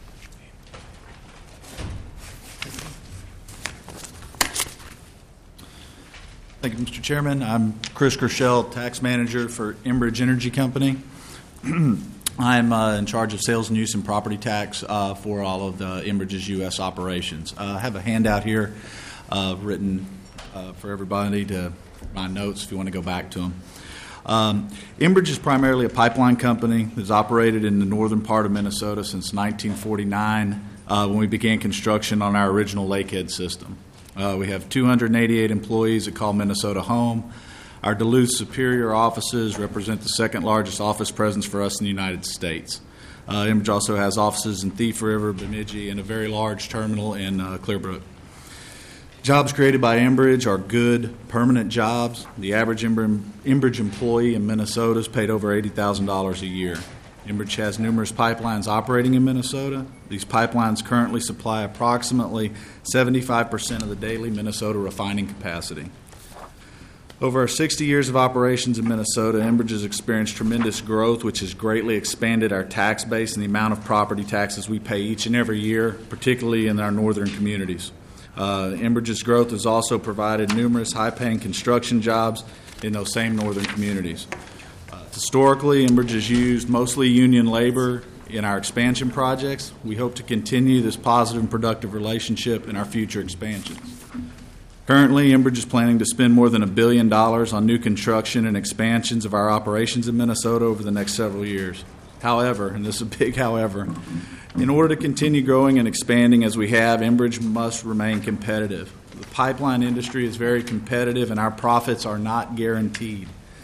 Thank you, Mr. Chairman. I'm Chris Kershell, tax manager for Enbridge Energy Company. I'm in charge of sales and use and property tax for all of the Enbridge's U.S. operations. I have a handout here written for everybody to my notes if you want to go back to them. Enbridge is primarily a pipeline company that's operated in the northern part of Minnesota since 1949 when we began construction on our original Lakehead system. We have 288 employees that call Minnesota home. Our Duluth Superior offices represent the second largest office presence for us in the United States. Enbridge also has offices in Thief River, Bemidji, and a very large terminal in Clearbrook. Jobs created by Enbridge are good, permanent jobs. The average Enbridge employee in Minnesota is paid over $80,000 a year. Enbridge has numerous pipelines operating in Minnesota. These pipelines currently supply approximately 75% of the daily Minnesota refining capacity. Over our 60 years of operations in Minnesota, Enbridge has experienced tremendous growth, which has greatly expanded our tax base and the amount of property taxes we pay each and every year, particularly in our northern communities. Enbridge's growth has also provided numerous high-paying construction jobs in those same northern communities. Historically, Enbridge has used mostly union labor in our expansion projects. We hope to continue this positive and productive relationship in our future expansions. Currently, Enbridge is planning to spend more than $1 billion on new construction and expansions of our operations in Minnesota over the next several years. However, and this is a big however, in order to continue growing and expanding as we have, Enbridge must remain competitive. The pipeline industry is very competitive and our profits are not guaranteed.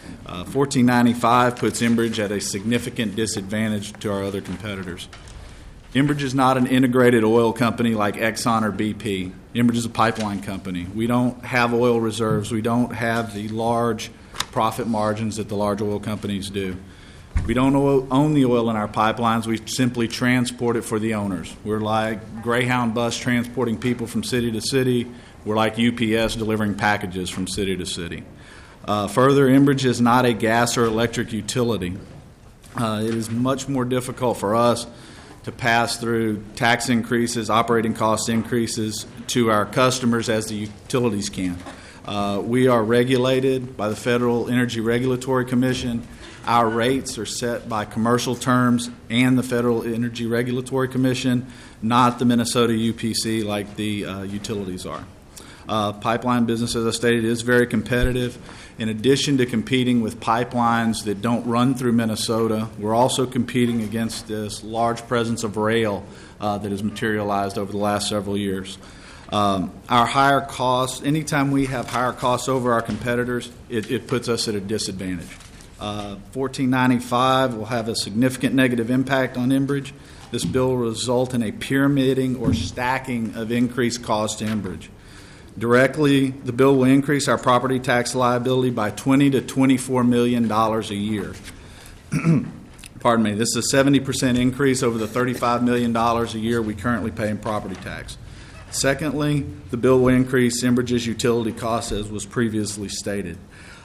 1495 puts Enbridge at a significant disadvantage to our other competitors. Enbridge is not an integrated oil company like Exxon or BP. Enbridge is a pipeline company. We don't have oil reserves. We don't have the large profit margins that the large oil companies do. We don't own the oil in our pipelines. We simply transport it for the owners. We're like Greyhound bus transporting people from city to city. We're like UPS delivering packages from city to city. Further, Enbridge is not a gas or electric utility. It is much more difficult for us to pass through tax increases, operating cost increases to our customers as the utilities can. We are regulated by the Federal Energy Regulatory Commission. Our rates are set by commercial terms and the Federal Energy Regulatory Commission, not the Minnesota UPC like the utilities are. Pipeline business, as I stated, is very competitive. In addition to competing with pipelines that don't run through Minnesota, we're also competing against this large presence of rail that has materialized over the last several years. Our higher costs, anytime we have higher costs over our competitors, it puts us at a disadvantage. 1495 will have a significant negative impact on Enbridge. This bill will result in a pyramiding or stacking of increased costs to Enbridge. Directly, the bill will increase our property tax liability by $20 to $24 million a year. Pardon me, this is a 70% increase over the $35 million a year we currently pay in property tax. Secondly, the bill will increase Enbridge's utility costs, as was previously stated.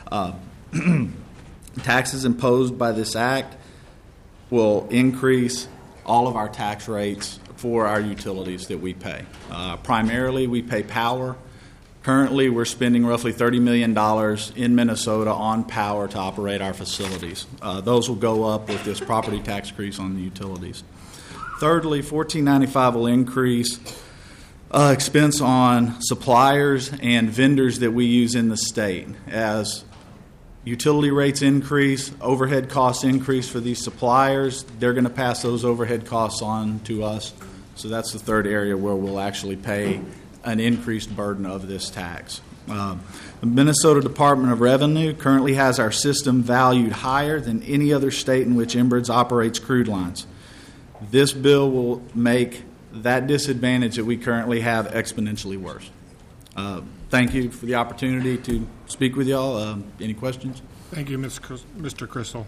Taxes imposed by this act will increase all of our tax rates for our utilities that we pay. Primarily, we pay power. Currently, we're spending roughly $30 million in Minnesota on power to operate our facilities. Those will go up with this property tax increase on the utilities. Thirdly, 1495 will increase expense on suppliers and vendors that we use in the state. As utility rates increase, overhead costs increase for these suppliers, they're going to pass those overhead costs on to us. So that's the third area where we'll actually pay an increased burden of this tax. The Minnesota Department of Revenue currently has our system valued higher than any other state in which Enbridge operates crude lines. This bill will make that disadvantage that we currently have exponentially worse. Thank you for the opportunity to speak with y'all. Any questions? Thank you, Mr. Crystal.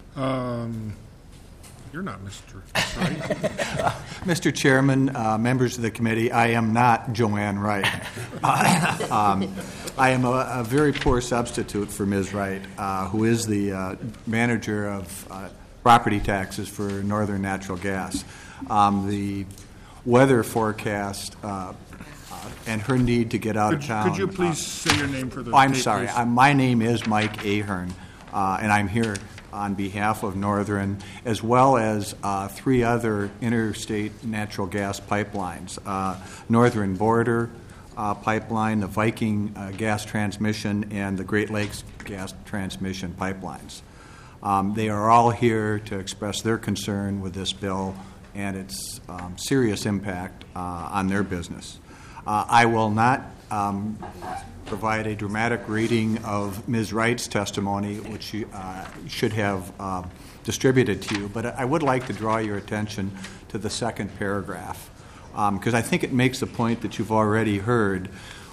You're not Mr. Right? Mr. Chairman, members of the committee, I am not Joanne Wright. I am a very poor substitute for Ms. Wright, who is the manager of property taxes for Northern Natural Gas. The weather forecast and her need to get out of town. Could you please say your name for the I'm tape, sorry. please? My name is Mike Ahern, and I'm here on behalf of Northern, as well as three other interstate natural gas pipelines, Northern Border Pipeline, the Viking Gas Transmission, and the Great Lakes Gas Transmission pipelines. They are all here to express their concern with this bill and its serious impact on their business. I will not provide a dramatic reading of Ms. Wright's testimony, which you should have distributed to you, but I would like to draw your attention to the second paragraph, because I think it makes the point that you've already heard.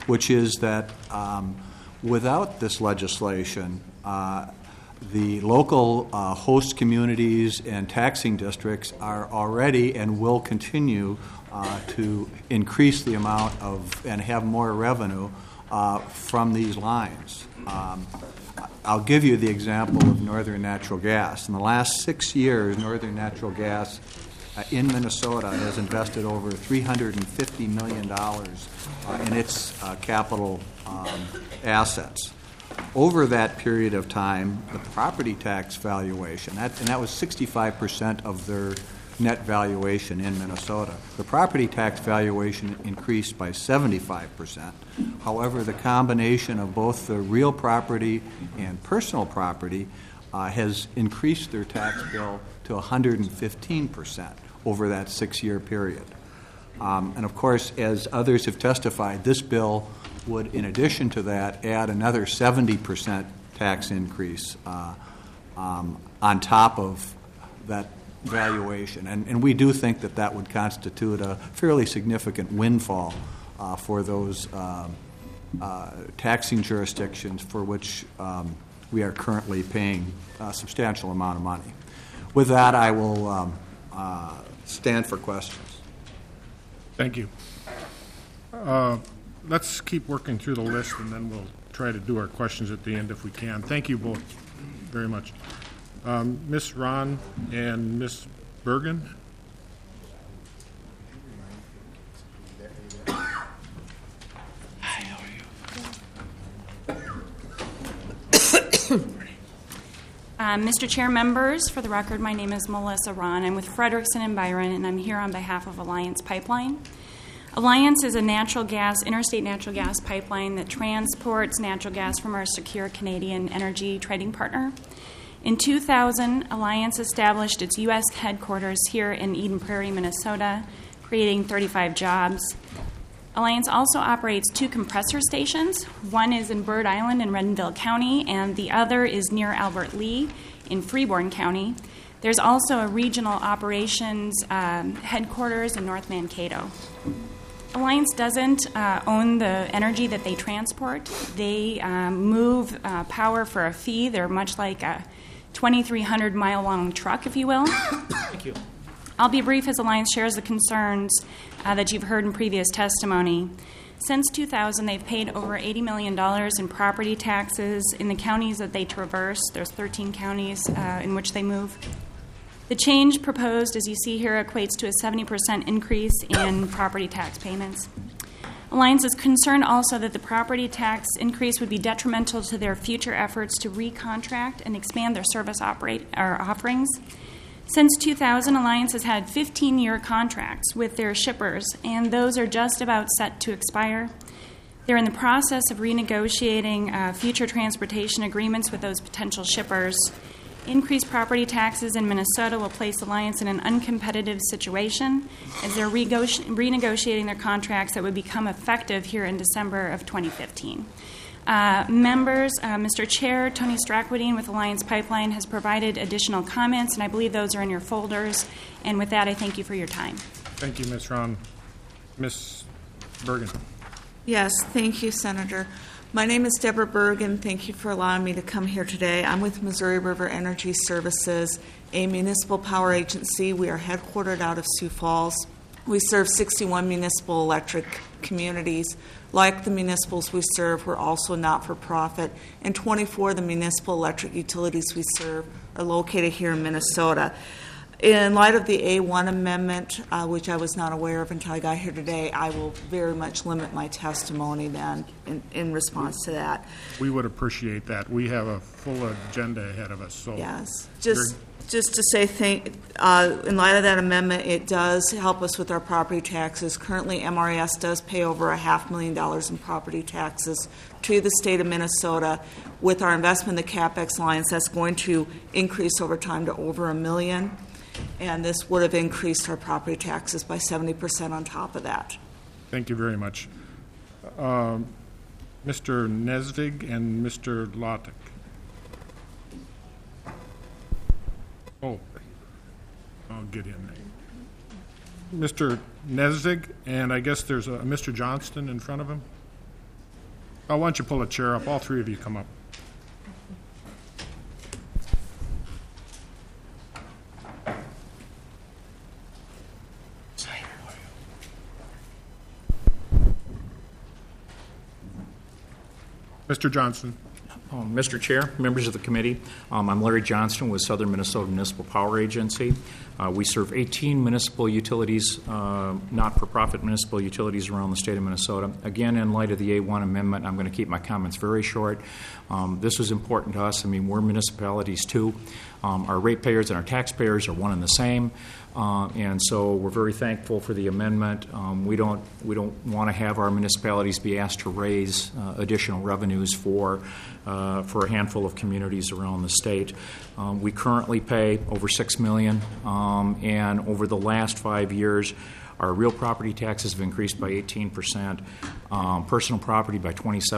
which is that without this legislation, the local host communities and taxing districts are already and will continue to increase the amount of and have more revenue from these lines. I'll give you the example of Northern Natural Gas. In the last 6 years, Northern Natural Gas in Minnesota has invested over $350 million in its capital assets. Over that period of time, the property tax valuation, and that was 65% of their net valuation in Minnesota. The property tax valuation increased by 75%. However, the combination of both the real property and personal property has increased their tax bill to 115% over that 6-year period. And of course, as others have testified, this bill would, in addition to that, add another 70% tax increase on top of that valuation. And we do think that that would constitute a fairly significant windfall for those taxing jurisdictions for which we are currently paying a substantial amount of money. With that, I will stand for questions. Thank you. Let's keep working through the list, and then we'll try to do our questions at the end if we can. Thank you both very much. Ms. Ron and Ms. Bergen. Mr. Chair, members, for the record, my name is Melissa Ron. I'm with Frederickson and Byron, and I'm here on behalf of Alliance Pipeline. Alliance is a interstate natural gas pipeline that transports natural gas from our secure Canadian energy trading partner. In 2000, Alliance established its U.S. headquarters here in Eden Prairie, Minnesota, creating 35 jobs. Alliance also operates 2 compressor stations. One is in Bird Island in Renville County, and the other is near Albert Lea in Freeborn County. There's also a regional operations headquarters in North Mankato. Alliance doesn't own the energy that they transport. They move power for a fee. They're much like a 2,300-mile-long truck, if you will. Thank you. I'll be brief as Alliance shares the concerns that you've heard in previous testimony. Since 2000, they've paid over $80 million in property taxes in the counties that they traverse. There's 13 counties in which they move. The change proposed, as you see here, equates to a 70% increase in property tax payments. Alliance is concerned also that the property tax increase would be detrimental to their future efforts to recontract and expand their service offerings. Since 2000, Alliance has had 15-year contracts with their shippers, and those are just about set to expire. They're in the process of renegotiating future transportation agreements with those potential shippers. Increased property taxes in Minnesota will place Alliance in an uncompetitive situation as they're renegotiating their contracts that would become effective here in December of 2015. Members, Mr. Chair, Tony Strakwadine with Alliance Pipeline has provided additional comments, and I believe those are in your folders. And with that, I thank you for your time. Thank you, Ms. Ron. Ms. Bergen. Yes, thank you, Senator. My name is Deborah Bergen. Thank you for allowing me to come here today. I'm with Missouri River Energy Services, a municipal power agency. We are headquartered out of Sioux Falls. We serve 61 municipal electric communities. Like the municipals we serve, we're also not-for-profit, and 24 of the municipal electric utilities we serve are located here in Minnesota. In light of the A1 amendment, which I was not aware of until I got here today, I will very much limit my testimony then in response to that. We would appreciate that. We have a full agenda ahead of us. So yes, just to say, in light of that amendment, it does help us with our property taxes. Currently, MRES does pay over $500,000 in property taxes to the state of Minnesota. With our investment in the CapEx Alliance, that's going to increase over time to over $1 million. And this would have increased our property taxes by 70% on top of that. Thank you very much. Mr. Nesvig and Mr. Lotic. Oh, I'll get in there. Mr. Nesvig, and I guess there's a Mr. Johnston in front of him. Why don't you pull a chair up? All three of you come up. Mr. Johnston. Mr. Chair, members of the committee, I'm Larry Johnston with Southern Minnesota Municipal Power Agency. We serve 18 municipal utilities, not-for-profit municipal utilities around the state of Minnesota. Again, in light of the A1 amendment, I'm going to keep my comments very short. This is important to us. I mean, we're municipalities too. Our ratepayers and our taxpayers are one and the same. And so we're very thankful for the amendment. We don't want to have our municipalities be asked to raise additional revenues for a handful of communities around the state. We currently pay over $6 million, and over the last 5 years, our real property taxes have increased by 18%, personal property by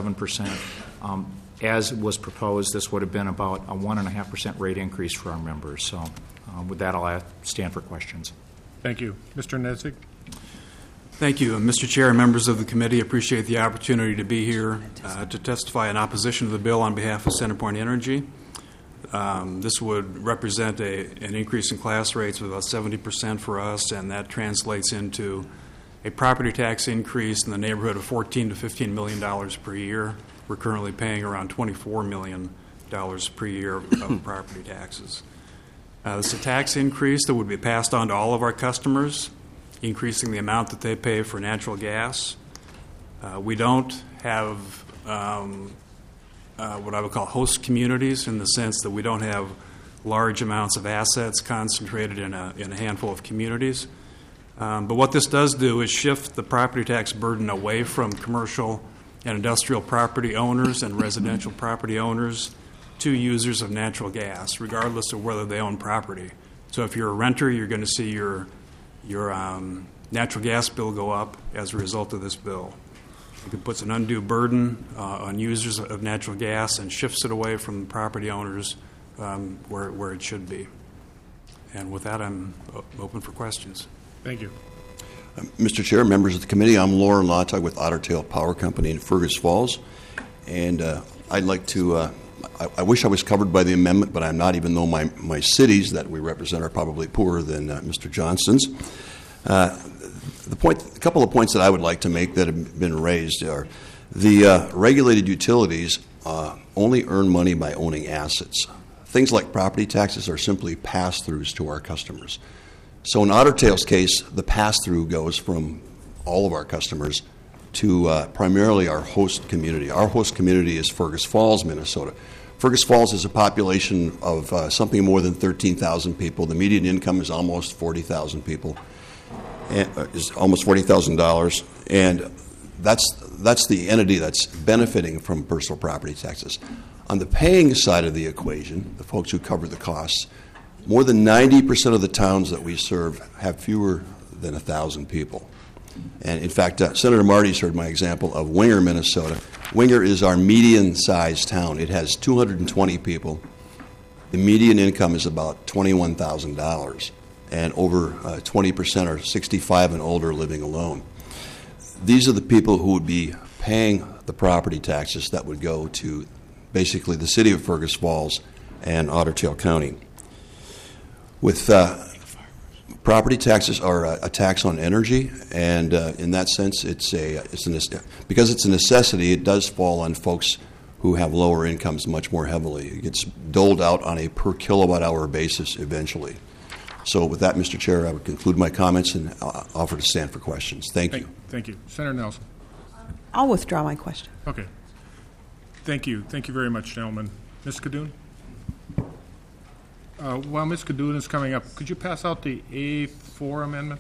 27%. As was proposed, this would have been about a 1.5% rate increase for our members. So with that, I'll stand for questions. Thank you. Mr. Nezik? Thank you. Mr. Chair and members of the committee, appreciate the opportunity to be here to testify in opposition to the bill on behalf of CenterPoint Energy. This would represent an increase in class rates of about 70% for us, and that translates into a property tax increase in the neighborhood of $14 to $15 million per year. We're currently paying around $24 million per year of property taxes. This is a tax increase that would be passed on to all of our customers, increasing the amount that they pay for natural gas. We don't have what I would call host communities, in the sense that we don't have large amounts of assets concentrated in a handful of communities. But what this does do is shift the property tax burden away from commercial and industrial property owners and residential property owners to users of natural gas, regardless of whether they own property. So if you're a renter, you're going to see your natural gas bill go up as a result of this bill. It puts an undue burden on users of natural gas and shifts it away from the property owners where it should be. And with that, I'm open for questions. Thank you. Mr. Chair, members of the committee, I'm Lauren Lotta with Otter Tail Power Company in Fergus Falls. And I'd like to, I wish I was covered by the amendment, but I'm not, even though my cities that we represent are probably poorer than Mr. Johnston's. A couple of points that I would like to make that have been raised are the regulated utilities only earn money by owning assets. Things like property taxes are simply pass-throughs to our customers. So in Otter Tail's case, the pass-through goes from all of our customers to primarily our host community. Our host community is Fergus Falls, Minnesota. Fergus Falls is a population of something more than 13,000 people. The median income is almost 40,000 people. Is almost $40,000, and that's the entity that's benefiting from personal property taxes. On the paying side of the equation, the folks who cover the costs, more than 90% of the towns that we serve have fewer than 1,000 people. And in fact, Senator Marty's heard my example of Winger, Minnesota. Winger is our median-sized town. It has 220 people. The median income is about $21,000. And over 20% are 65 and older living alone. These are the people who would be paying the property taxes that would go to basically the city of Fergus Falls and Otter Tail County. With property taxes are a tax on energy, and in that sense, because it's a necessity, it does fall on folks who have lower incomes much more heavily. It gets doled out on a per kilowatt hour basis eventually. So with that, Mr. Chair, I would conclude my comments and offer to stand for questions. Thank you. Thank you. Senator Nelson. I'll withdraw my question. Okay. Thank you. Thank you very much, gentlemen. Ms. Kadoun? While Ms. Kadoun is coming up, could you pass out the A4 amendment?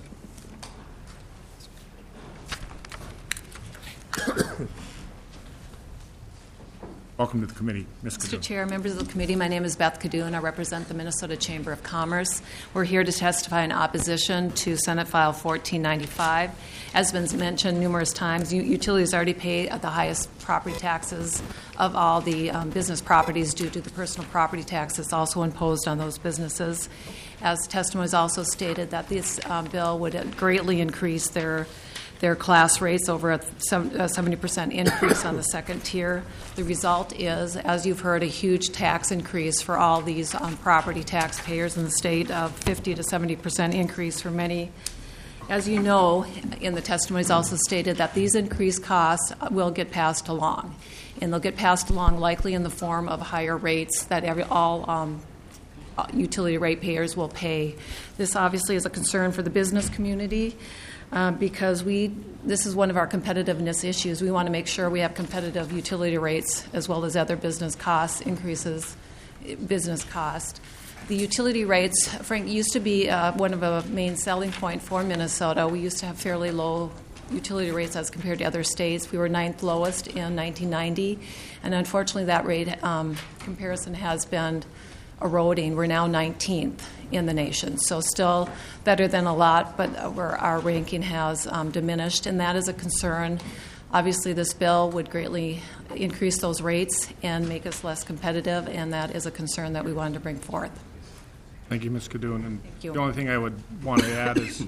Welcome to the committee, Ms. Kadoun. Mr. Chair, members of the committee, my name is Beth Kadoun. I represent the Minnesota Chamber of Commerce. We're here to testify in opposition to Senate File 1495. As has been mentioned numerous times, utilities already pay the highest property taxes of all the business properties due to the personal property tax that's also imposed on those businesses. As testimony has also stated, that this bill would greatly increase their their class rates over a 70% increase on the second tier. The result is, as you've heard, a huge tax increase for all these property taxpayers in the state, of 50 to 70% increase for many. As you know, in the testimony is also stated that these increased costs will get passed along, and they'll get passed along likely in the form of higher rates that all utility ratepayers will pay. This obviously is a concern for the business community because this is one of our competitiveness issues. We want to make sure we have competitive utility rates as well as other business costs, business cost. The utility rates, Frank, used to be one of a main selling point for Minnesota. We used to have fairly low utility rates as compared to other states. We were 9th lowest in 1990, and unfortunately that rate comparison has been eroding. We're now 19th in the nation, so still better than a lot, but our ranking has diminished, and that is a concern. Obviously, this bill would greatly increase those rates and make us less competitive, and that is a concern that we wanted to bring forth. Thank you, Ms. Kadoun. And Thank you. The only thing I would want to add is,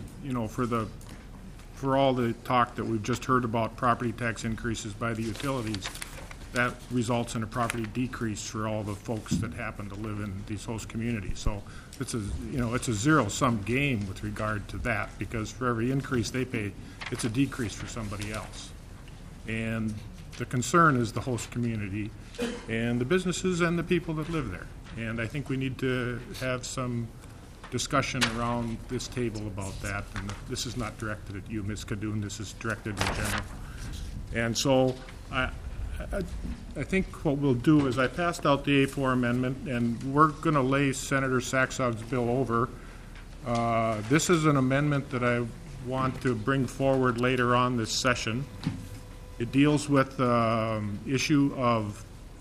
for all the talk that we've just heard about property tax increases by the utilities, that results in a property decrease for all the folks that happen to live in these host communities. So it's a zero-sum game with regard to that, because for every increase they pay, it's a decrease for somebody else. And the concern is the host community and the businesses and the people that live there. And I think we need to have some discussion around this table about that. And this is not directed at you, Ms. Kadoun. This is directed in general. And so I think what we'll do is I passed out the A4 amendment, and we're going to lay Senator Saxog's bill over. This is an amendment that I want to bring forward later on this session. It deals with the issue of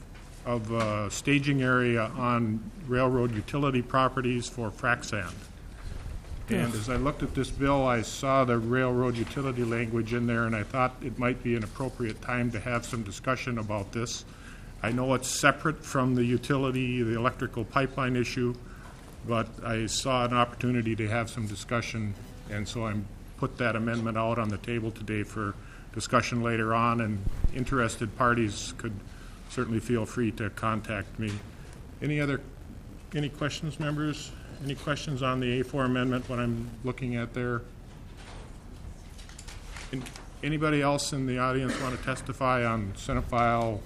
staging area on railroad utility properties for frac sand. And as I looked at this bill, I saw the railroad utility language in there, and I thought it might be an appropriate time to have some discussion about this. I know it's separate from the electrical pipeline issue, but I saw an opportunity to have some discussion, and so I put that amendment out on the table today for discussion later on, and interested parties could certainly feel free to contact me. Any questions, members? Any questions on the A4 amendment, what I'm looking at there? Anybody else in the audience want to testify on Senate File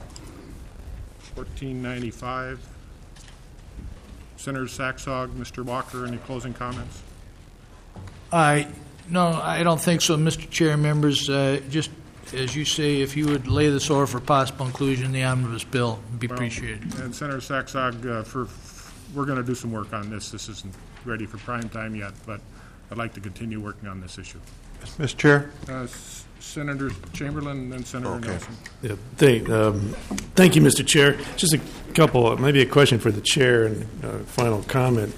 1495? Senator Saxog, Mr. Walker, any closing comments? No, I don't think so, Mr. Chair. Members, just as you say, if you would lay this over for possible inclusion in the omnibus bill, it'd be appreciated. And Senator Saxog, we're going to do some work on this. This isn't ready for prime time yet, but I'd like to continue working on this issue. Mr. Chair? Senator Chamberlain and Senator Nelson. Yeah, thank you, Mr. Chair. Just a couple, maybe a question for the chair and final comment.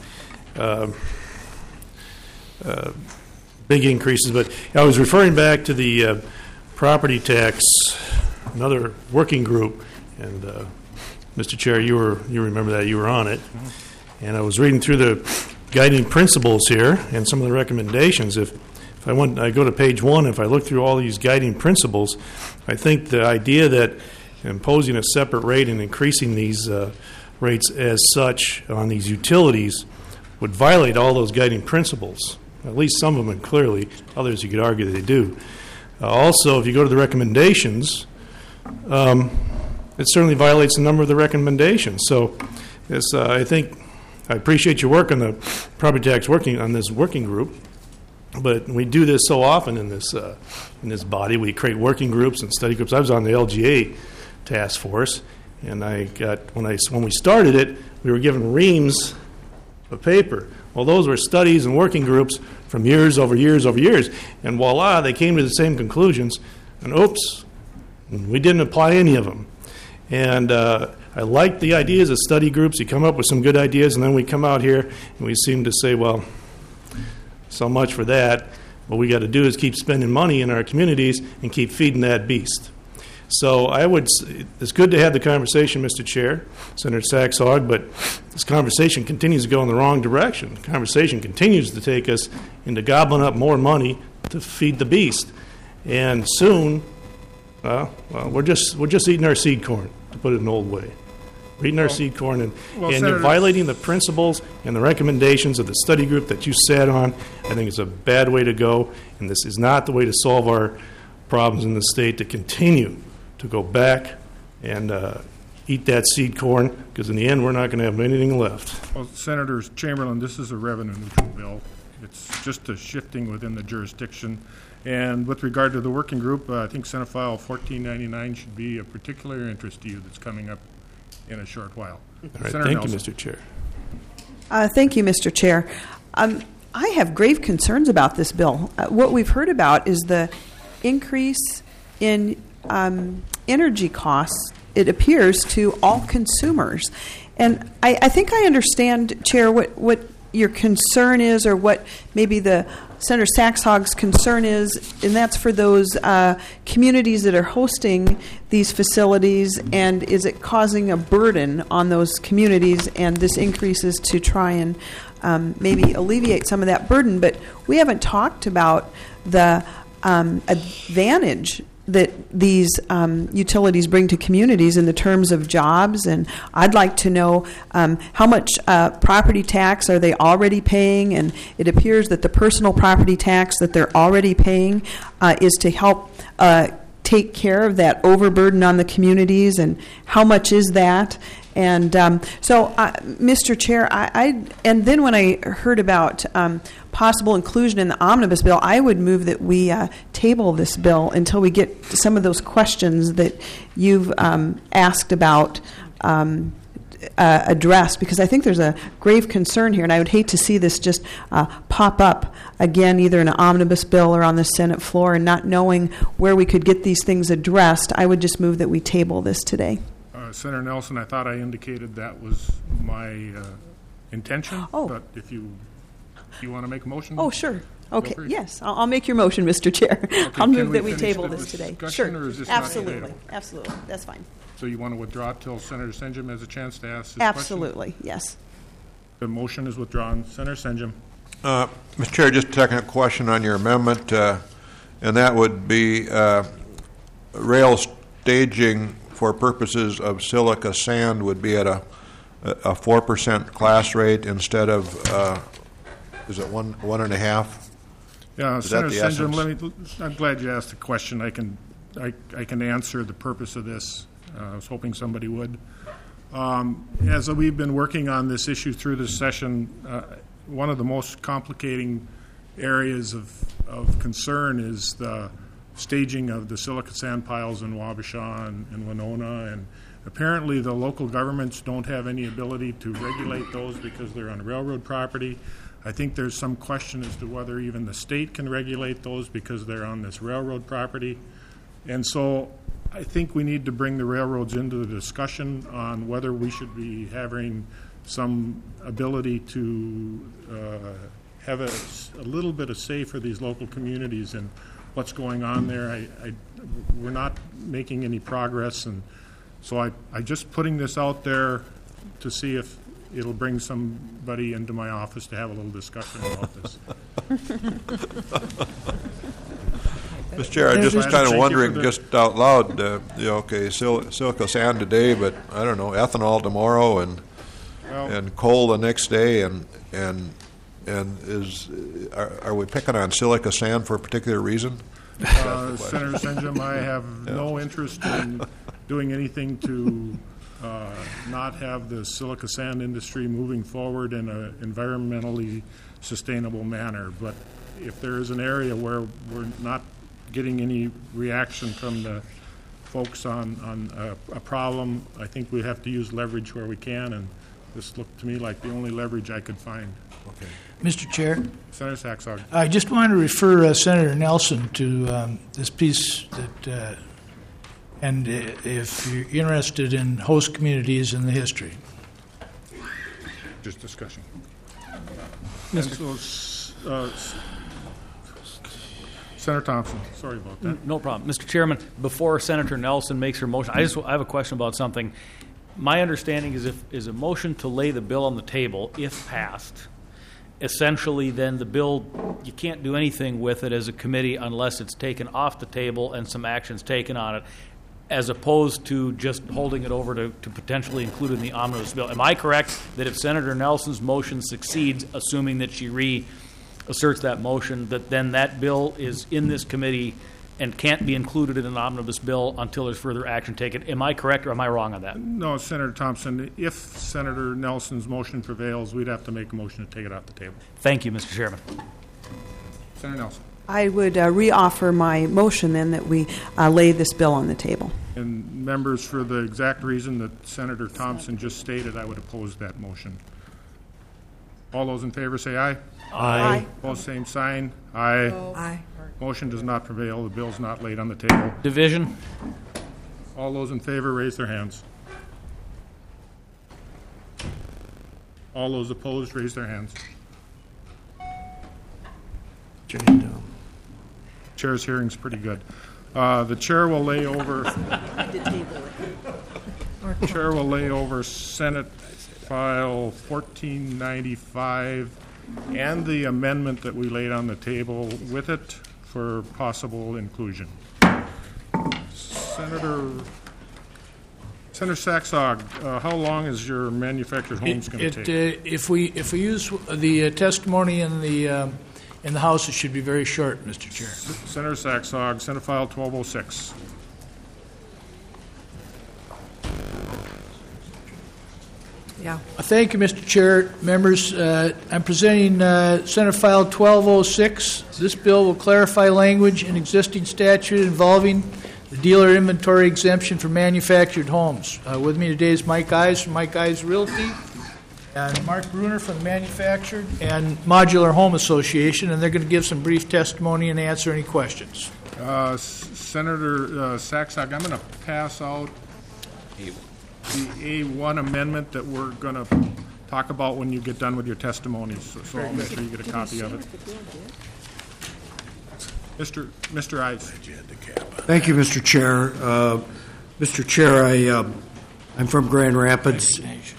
Big increases, but I was referring back to the property tax, another working group, and Mr. Chair, you remember that, you were on it, and I was reading through the guiding principles here and some of the recommendations. If I go to page 1, if I look through all these guiding principles, I think the idea that imposing a separate rate and increasing these rates as such on these utilities would violate all those guiding principles, at least some of them clearly, others you could argue that they do. Also, if you go to the recommendations, it certainly violates a number of the recommendations. So I think I appreciate your work on the property tax on this working group, but we do this so often in this body. We create working groups and study groups. I was on the LGA task force, and when we started it, we were given reams of paper. Well, those were studies and working groups from years over years over years, and voila, they came to the same conclusions, and oops, we didn't apply any of them. And I like the ideas of study groups. You come up with some good ideas, and then we come out here and we seem to say, well, so much for that. What we got to do is keep spending money in our communities and keep feeding that beast. So it's good to have the conversation, Mr. Chair, Senator Saxog, but this conversation continues to go in the wrong direction. The conversation continues to take us into gobbling up more money to feed the beast. And soon, we're just eating our seed corn, to put it an old way. We're eating our seed corn, and Senator, you're violating the principles and the recommendations of the study group that you sat on. I think it's a bad way to go, and this is not the way to solve our problems in the state, to continue to go back and eat that seed corn, because in the end, we're not going to have anything left. Well, Senator Chamberlain, this is a revenue-neutral bill. It's just a shifting within the jurisdiction. And with regard to the working group, I think Senate File 1499 should be of particular interest to you that's coming up in a short while. All right, Senator thank Nelson. you, Mr. Chair. Thank you, Mr. Chair. I have grave concerns about this bill. What we've heard about is the increase in energy costs, it appears, to all consumers. And I think I understand, Chair, what your concern is, or what maybe the Senator Saxhog's concern is, and that's for those communities that are hosting these facilities, and is it causing a burden on those communities, and this increases to try and maybe alleviate some of that burden. But we haven't talked about the advantage that these utilities bring to communities in the terms of jobs. And I'd like to know how much property tax are they already paying, and it appears that the personal property tax that they're already paying is to help take care of that overburden on the communities, and how much is that? And Mr. Chair, and then when I heard about possible inclusion in the omnibus bill, I would move that we table this bill until we get some of those questions that you've asked about addressed, because I think there's a grave concern here, and I would hate to see this just pop up again, either in an omnibus bill or on the Senate floor, and not knowing where we could get these things addressed. I would just move that we table this today. Senator Nelson, I thought I indicated that was my intention. Oh. But if you want to make a motion? Oh, sure. Okay, yes, I'll make your motion, Mr. Chair. Okay, I'll move we that we finish table the this today. discussion, Sure, or is this not absolutely, debatable? absolutely, that's fine. So you want to withdraw till Senator Senjum has a chance to ask his Absolutely, yes. The motion is withdrawn. Senator Senjum. Mr. Chair, just a technical question on your amendment, and that would be rail staging for purposes of silica sand would be at a 4% class rate instead of, is it 1.5? Yeah, Is that Senator the Senjum, I'm glad you asked the question. I can answer the purpose of this. I was hoping somebody would. As we've been working on this issue through this session, one of the most complicating areas of concern is the staging of the silica sand piles in Wabasha and Winona, and apparently the local governments don't have any ability to regulate those because they're on railroad property. I think there's some question as to whether even the state can regulate those because they're on this railroad property. And so I think we need to bring the railroads into the discussion on whether we should be having some ability to have a little bit of say for these local communities and what's going on there. We're not making any progress, and so I just putting this out there to see if it'll bring somebody into my office to have a little discussion about this. Mr. Chair, I'm just kind of wondering, just out loud, silica sand today, but I don't know, ethanol tomorrow, and coal the next day, and are we picking on silica sand for a particular reason? Senator Senjum, I have no interest in doing anything to not have the silica sand industry moving forward in an environmentally sustainable manner. But if there is an area where we're not getting any reaction from the folks on a problem, I think we have to use leverage where we can, and this looked to me like the only leverage I could find. Okay. Mr. Chair, Senator Saxog. I just want to refer Senator Nelson to this piece that, and if you're interested in host communities and the history. Just discussion. And so, Senator Thompson, sorry about that. No problem. Mr. Chairman, before Senator Nelson makes her motion, I have a question about something. My understanding is a motion to lay the bill on the table, if passed, essentially then the bill, you can't do anything with it as a committee unless it's taken off the table and some action's taken on it, as opposed to just holding it over to potentially include in the omnibus bill. Am I correct that if Senator Nelson's motion succeeds, assuming that she reasserts that motion, that then that bill is in this committee and can't be included in an omnibus bill until there's further action taken? Am I correct or am I wrong on that? No, Senator Thompson, if Senator Nelson's motion prevails, we'd have to make a motion to take it off the table. Thank you, Mr. Chairman. Senator Nelson. I would reoffer my motion then that we lay this bill on the table. And members, for the exact reason that Senator Thompson just stated, I would oppose that motion. All those in favor say aye. Aye. Opposed, same sign. Aye. Aye. Motion does not prevail. The bill's not laid on the table. Division. All those in favor raise their hands. All those opposed raise their hands. Chair's hearing's pretty good. The chair will lay over. Chair will lay over Senate File 1495 and the amendment that we laid on the table with it for possible inclusion. Senator Saxog, how long is your manufactured homes going to take? If we use the testimony in the House, it should be very short, Mr. Chair. Senator Saxog, Senate File 1206. Yeah. Thank you, Mr. Chair. Members, I'm presenting Senate File 1206. This bill will clarify language in existing statute involving the dealer inventory exemption for manufactured homes. With me today is Mike Ives from Mike Ives Realty and Mark Bruner from the Manufactured and Modular Home Association, and they're going to give some brief testimony and answer any questions. Senator Saxog, I'm going to pass out the A1 amendment that we're going to talk about when you get done with your testimonies. So I'll make sure you get a copy of it. Mr. Ives. Thank you, Mr. Chair. Mr. Chair, I'm from Grand Rapids.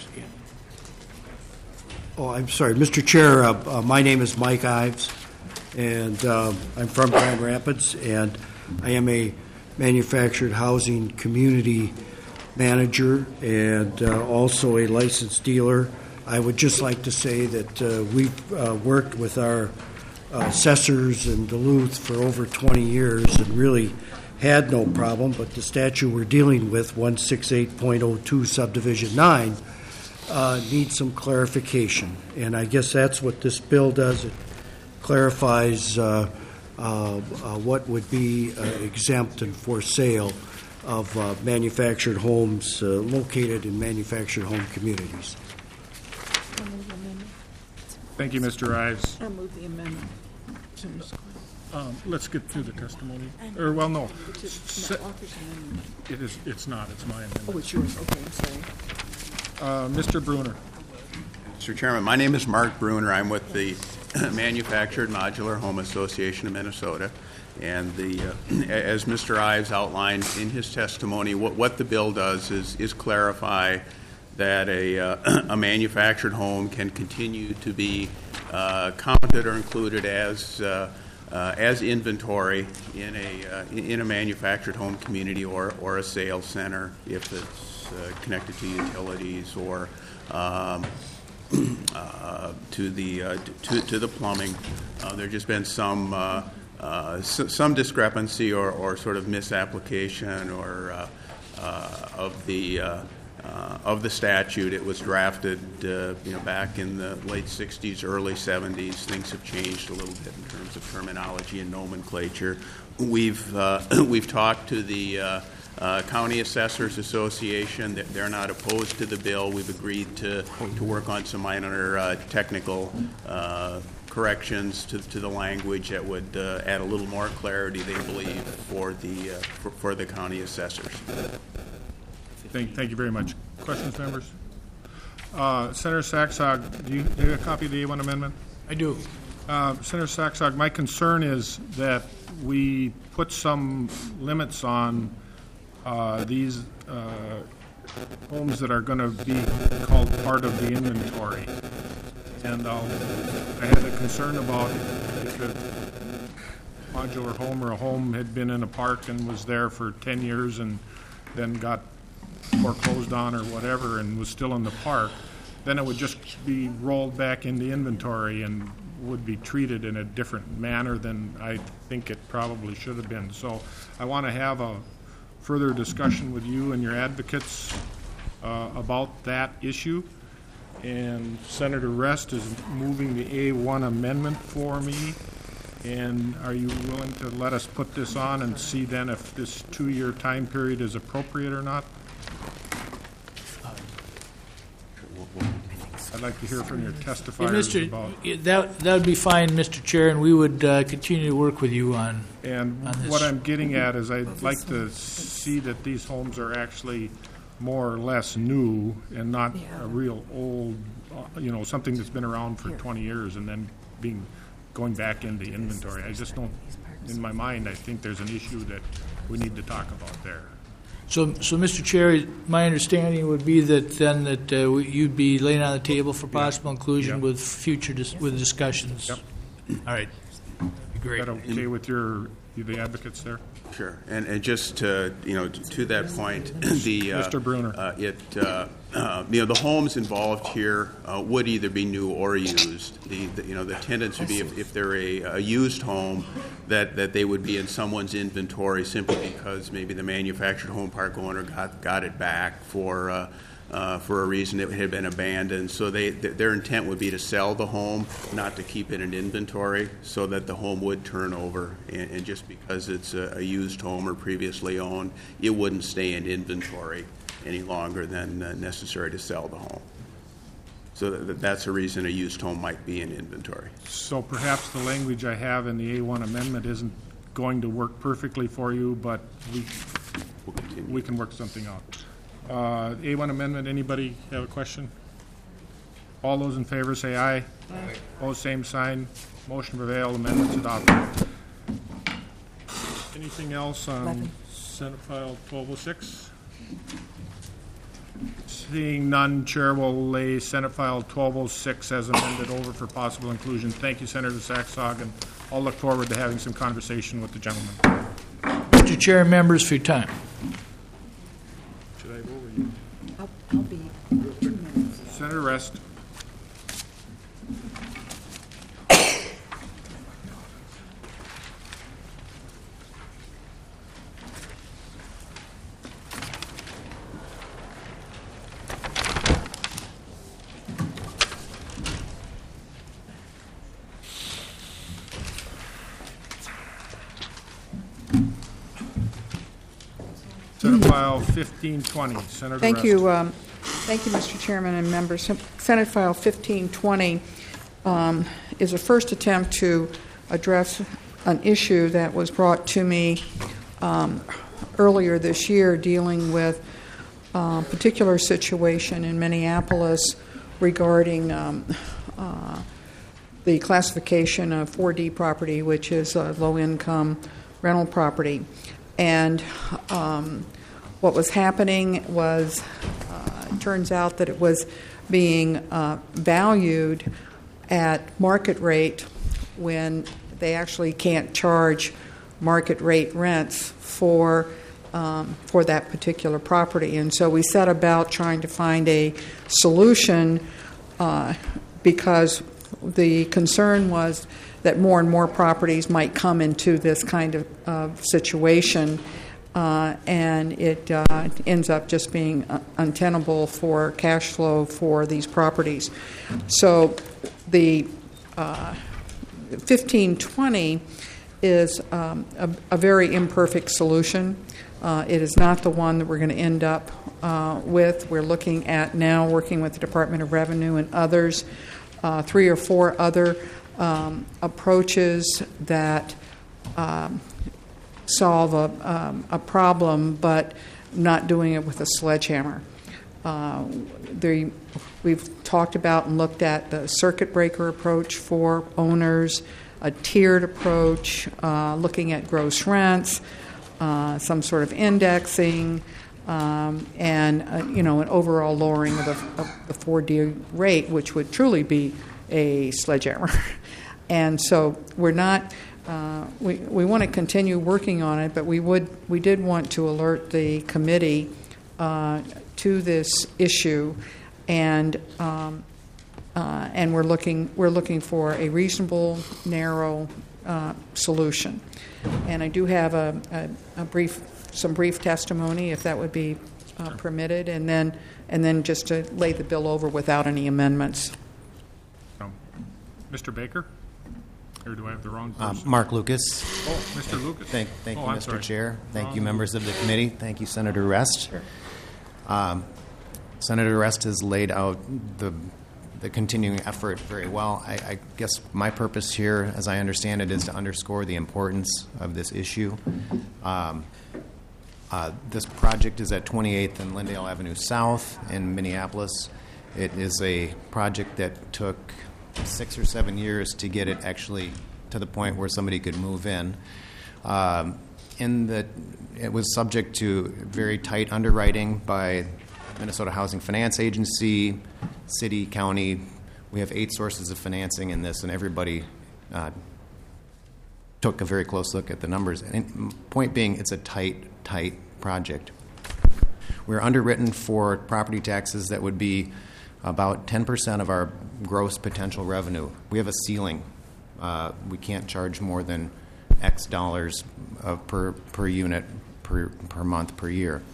Oh, I'm sorry. Mr. Chair, my name is Mike Ives, and I'm from Grand Rapids, and I am a manufactured housing community manager and also a licensed dealer. I would just like to say that we've worked with our assessors in Duluth for over 20 years and really had no problem, but the statute we're dealing with, 168.02 subdivision 9, needs some clarification. And I guess that's what this bill does. It clarifies what would be exempt and for sale of manufactured homes located in manufactured home communities. Thank you, Mr. Ives. I'll move the amendment. Let's get through the testimony. Or, well, no. It's not. It's my amendment. Oh, it's yours. Okay, I'm sorry. Mr. Bruner. Mr. Chairman, my name is Mark Bruner. I'm with the Manufactured Modular Home Association of Minnesota. And as Mr. Ives outlined in his testimony, what the bill does is clarify that a manufactured home can continue to be counted or included as inventory in a manufactured home community or a sales center if it's connected to utilities or to the plumbing. There's just been some discrepancy or sort of misapplication or of the statute. It was drafted back in the late 60s, early 70s. Things have changed a little bit in terms of terminology and nomenclature. We've talked to the County Assessors Association. They're not opposed to the bill. We've agreed to work on some minor technical corrections to the language that would add a little more clarity, they believe, for the county assessors. Thank you very much. Questions, members? Senator Saxog, do you have a copy of the A1 amendment? I do. Senator Saxog, my concern is that we put some limits on these homes that are going to be called part of the inventory. And I had a concern about if a modular home or a home had been in a park and was there for 10 years and then got foreclosed on or whatever and was still in the park, then it would just be rolled back into inventory and would be treated in a different manner than I think it probably should have been. So I want to have a further discussion with you and your advocates about that issue. And Senator Rest is moving the A1 amendment for me. And are you willing to let us put this on and see then if this 2-year time period is appropriate or not? I'd like to hear from your testifiers about... That would be fine, Mr. Chair, and we would continue to work with you on And on this. what I'm getting at is I'd like to see that these homes are actually more or less new and not a real old, something that's been around for 20 years and then going back into inventory. I just don't, in my mind, I think there's an issue that we need to talk about there. So, Mr. Chair, my understanding would be that then that you'd be laying on the table for possible inclusion with future with discussions. Yep. All right. Great. Is that okay with the advocates there? Sure. And just to that point, Mr. Bruner. The homes involved here would either be new or used. The tendency would be if they're a used home that they would be in someone's inventory simply because maybe the manufactured home park owner got it back for a reason it had been abandoned. So their intent would be to sell the home, not to keep it in inventory, so that the home would turn over. And just because it's a used home or previously owned, it wouldn't stay in inventory any longer than necessary to sell the home. So that's a reason a used home might be in inventory. So perhaps the language I have in the A1 amendment isn't going to work perfectly for you, but we can work something out. A1 amendment, anybody have a question? All those in favor say aye. Aye. Opposed, same sign. Motion prevailed. Amendments adopted. Anything else on Senate File 1206? Seeing none, Chair will lay Senate File 1206 as amended over for possible inclusion. Thank you, Senator Saxog, and I'll look forward to having some conversation with the gentleman. Mr. Chair and members, for your time. Should I go over you? I'll be 2 minutes. Senator Rest. Senate File 1520, Senator Thank Rest. you, Mr. Chairman and members. Senate File 1520 is a first attempt to address an issue that was brought to me earlier this year dealing with a particular situation in Minneapolis regarding the classification of 4D property, which is a low-income rental property. And what was happening was, it turns out that it was being valued at market rate when they actually can't charge market rate rents for that particular property. And so we set about trying to find a solution because the concern was that more and more properties might come into this kind of situation, and it ends up just being untenable for cash flow for these properties. So the 1520 is a very imperfect solution. It is not the one that we're going to end up with. We're looking at now working with the Department of Revenue and others, 3 or 4 other approaches that solve a problem, but not doing it with a sledgehammer. We've talked about and looked at the circuit breaker approach for owners, a tiered approach, looking at gross rents, some sort of indexing, and an overall lowering of the 4D rate, which would truly be a sledgehammer. And so we're not, we want to continue working on it, but we did want to alert the committee to this issue, and we're looking for a reasonable, narrow solution. And I do have some brief testimony, if that would be permitted, and then just to lay the bill over without any amendments. Mr. Baker? Or do I have the wrong person? Mark Lucas. Oh, Mr. Lucas. Thank you, I'm Mr. sorry. Chair. Thank you, members of the committee. Thank you, Senator Rest. Senator Rest has laid out the continuing effort very well. I guess my purpose here, as I understand it, is to underscore the importance of this issue. This project is at 28th and Lindale Avenue South in Minneapolis. It is a project that took 6 or 7 years to get it actually to the point where somebody could move in. It was subject to very tight underwriting by Minnesota Housing Finance Agency, city, county. We have 8 sources of financing in this, and everybody took a very close look at the numbers. And point being, it's a tight project. We're underwritten for property taxes that would be about 10% of our gross potential revenue. We have a ceiling. We can't charge more than X dollars per unit per month per year.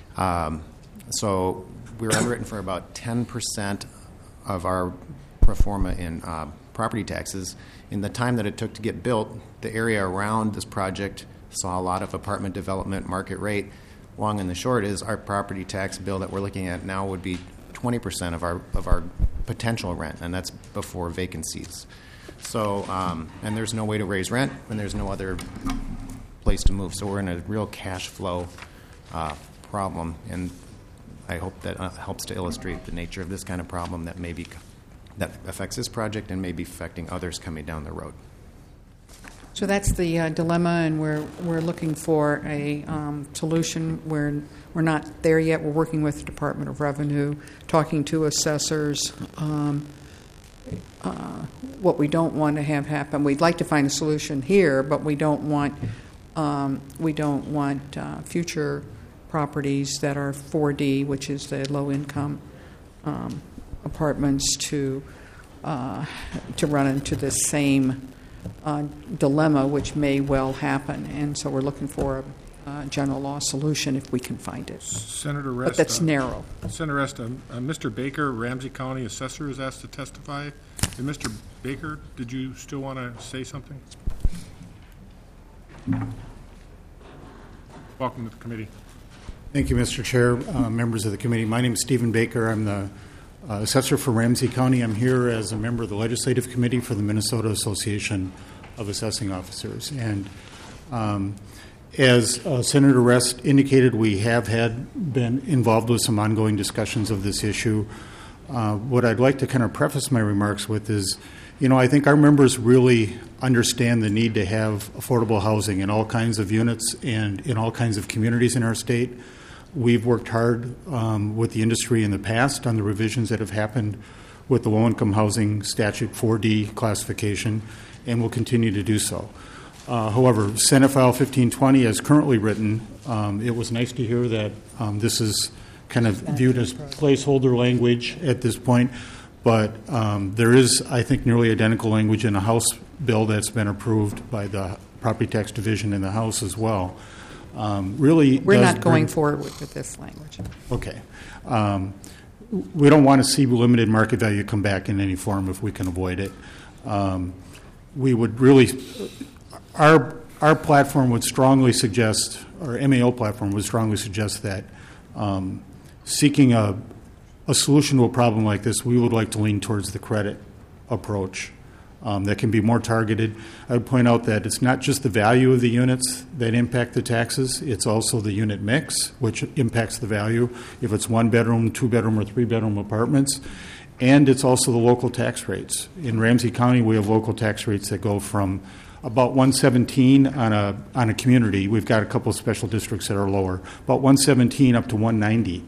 So we're underwritten for about 10% of our pro forma in property taxes. In the time that it took to get built, the area around this project saw a lot of apartment development market rate. Long and the short is our property tax bill that we're looking at now would be 20% of our potential rent, and that's before vacancies. So, and there's no way to raise rent, and there's no other place to move. So we're in a real cash flow problem, and I hope that helps to illustrate the nature of this kind of problem that affects this project and may be affecting others coming down the road. So that's the dilemma, and we're looking for a solution. We're not there yet. We're working with the Department of Revenue, talking to assessors. What we don't want to have happen, we'd like to find a solution here, but we don't want future properties that are 4D, which is the low-income apartments, to run into the same dilemma, which may well happen. And so we're looking for a general law solution if we can find it. Senator Rest. But that's narrow. Senator Rest, Mr. Baker, Ramsey County Assessor, is asked to testify. And Mr. Baker, did you still want to say something? Welcome to the committee. Thank you, Mr. Chair, members of the committee. My name is Stephen Baker. I'm the assessor for Ramsey County. I'm here as a member of the Legislative Committee for the Minnesota Association of Assessing Officers. And as Senator Rest indicated, we have been involved with some ongoing discussions of this issue. What I'd like to kind of preface my remarks with is, I think our members really understand the need to have affordable housing in all kinds of units and in all kinds of communities in our state. We've worked hard with the industry in the past on the revisions that have happened with the low-income housing statute 4D classification, and will continue to do so. However, Senate File 1520, as currently written, it was nice to hear that this is kind of viewed as placeholder language at this point, but there is, I think, nearly identical language in a House bill that's been approved by the Property Tax Division in the House as well. We're not going forward with this language. Okay. We don't want to see limited market value come back in any form if we can avoid it. We would really, our platform would strongly suggest, our MAO platform would strongly suggest that seeking a solution to a problem like this, we would like to lean towards the credit approach that can be more targeted. I would point out that it's not just the value of the units that impact the taxes, it's also the unit mix, which impacts the value, if it's 1-bedroom, 2-bedroom, or 3-bedroom apartments. And it's also the local tax rates. In Ramsey County, we have local tax rates that go from about 117 on a community. We've got a couple of special districts that are lower, about 117 up to 190.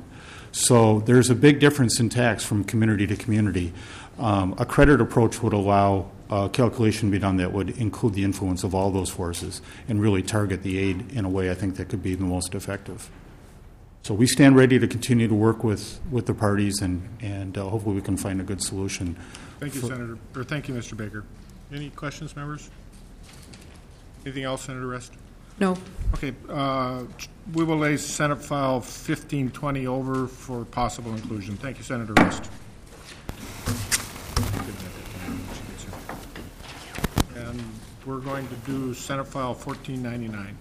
So there's a big difference in tax from community to community. A credit approach would allow a calculation to be done that would include the influence of all those forces and really target the aid in a way I think that could be the most effective. So we stand ready to continue to work with the parties, and hopefully we can find a good solution. Thank you, Senator, or thank you, Mr. Baker. Any questions, members? Anything else, Senator Rest? No. Okay, we will lay Senate File 1520 over for possible inclusion. Thank you, Senator Rest. And we're going to do Senate File 1499.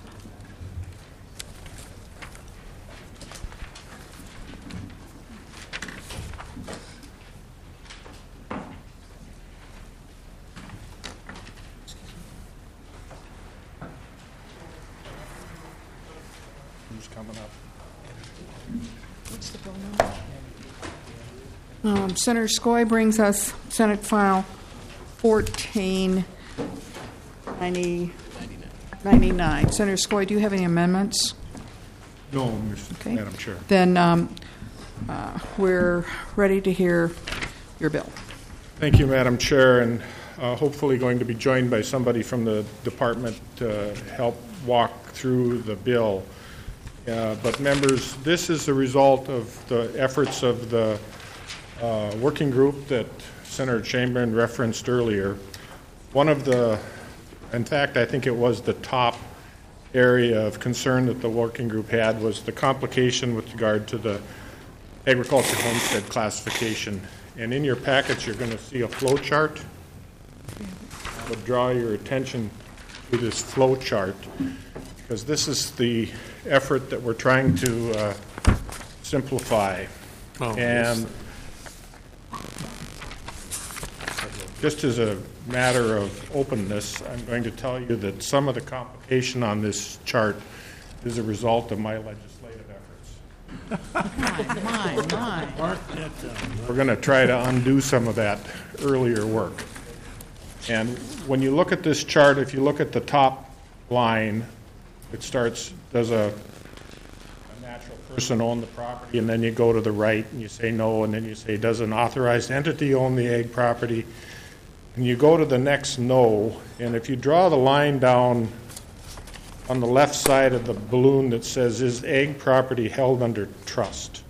Who's coming up? What's the phone number? Senator Skoye brings us Senate File 1499. Senator Skoye, do you have any amendments? No, Madam Chair. Then we're ready to hear your bill. Thank you, Madam Chair, and hopefully going to be joined by somebody from the department to help walk through the bill. But members, this is the result of the efforts of the working group that Senator Chamberlain referenced earlier. One of the, in fact, I think it was the top area of concern that the working group had was the complication with regard to the agriculture homestead classification. And in your packets, you're going to see a flow chart. I would draw your attention to this flow chart because this is the effort that we're trying to simplify. And just as a matter of openness, I'm going to tell you that some of the complication on this chart is a result of my legislative efforts. We're going to try to undo some of that earlier work. And when you look at this chart, if you look at the top line, it starts, does a natural person own the property? And then you go to the right and you say no, and then you say, does an authorized entity own the ag property? And you go to the next no, and if you draw the line down on the left side of the balloon that says, is ag property held under trust?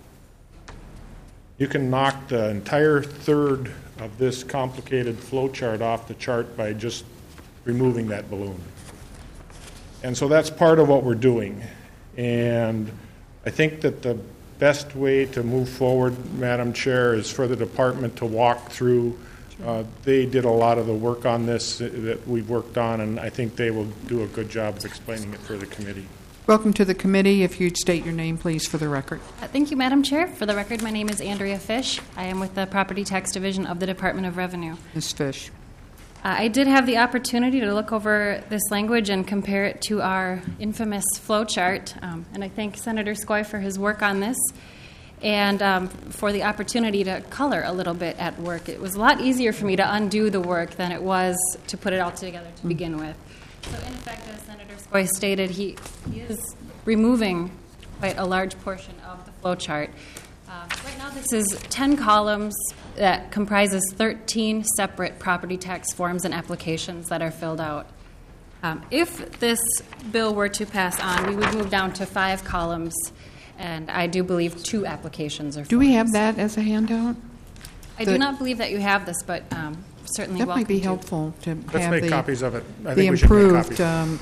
You can knock the entire third of this complicated flow chart off the chart by just removing that balloon. And so that's part of what we're doing. And I think that the best way to move forward, Madam Chair, is for the department to walk through. They did a lot of the work on this that we've worked on, and I think they will do a good job of explaining it for the committee. Welcome to the committee. If you'd state your name, please, for the record. Thank you, Madam Chair. For the record, my name is Andrea Fish. I am with the Property Tax Division of the Department of Revenue. Ms. Fish. I did have the opportunity to look over this language and compare it to our infamous flow chart, and I thank Senator Skoye for his work on this and for the opportunity to color a little bit at work. It was a lot easier for me to undo the work than it was to put it all together to begin with. So in effect, as Senator Skoye stated, he is removing quite a large portion of the flow chart. Right now this is 10 columns that comprises 13 separate property tax forms and applications that are filled out. If this bill were to pass on, we would move down to 5 columns, and I do believe 2 applications are forms. Do we have that as a handout? I do not believe that you have this, but certainly that welcome might be to. helpful to Let's have make copies of it. I the think we should make improved. copies.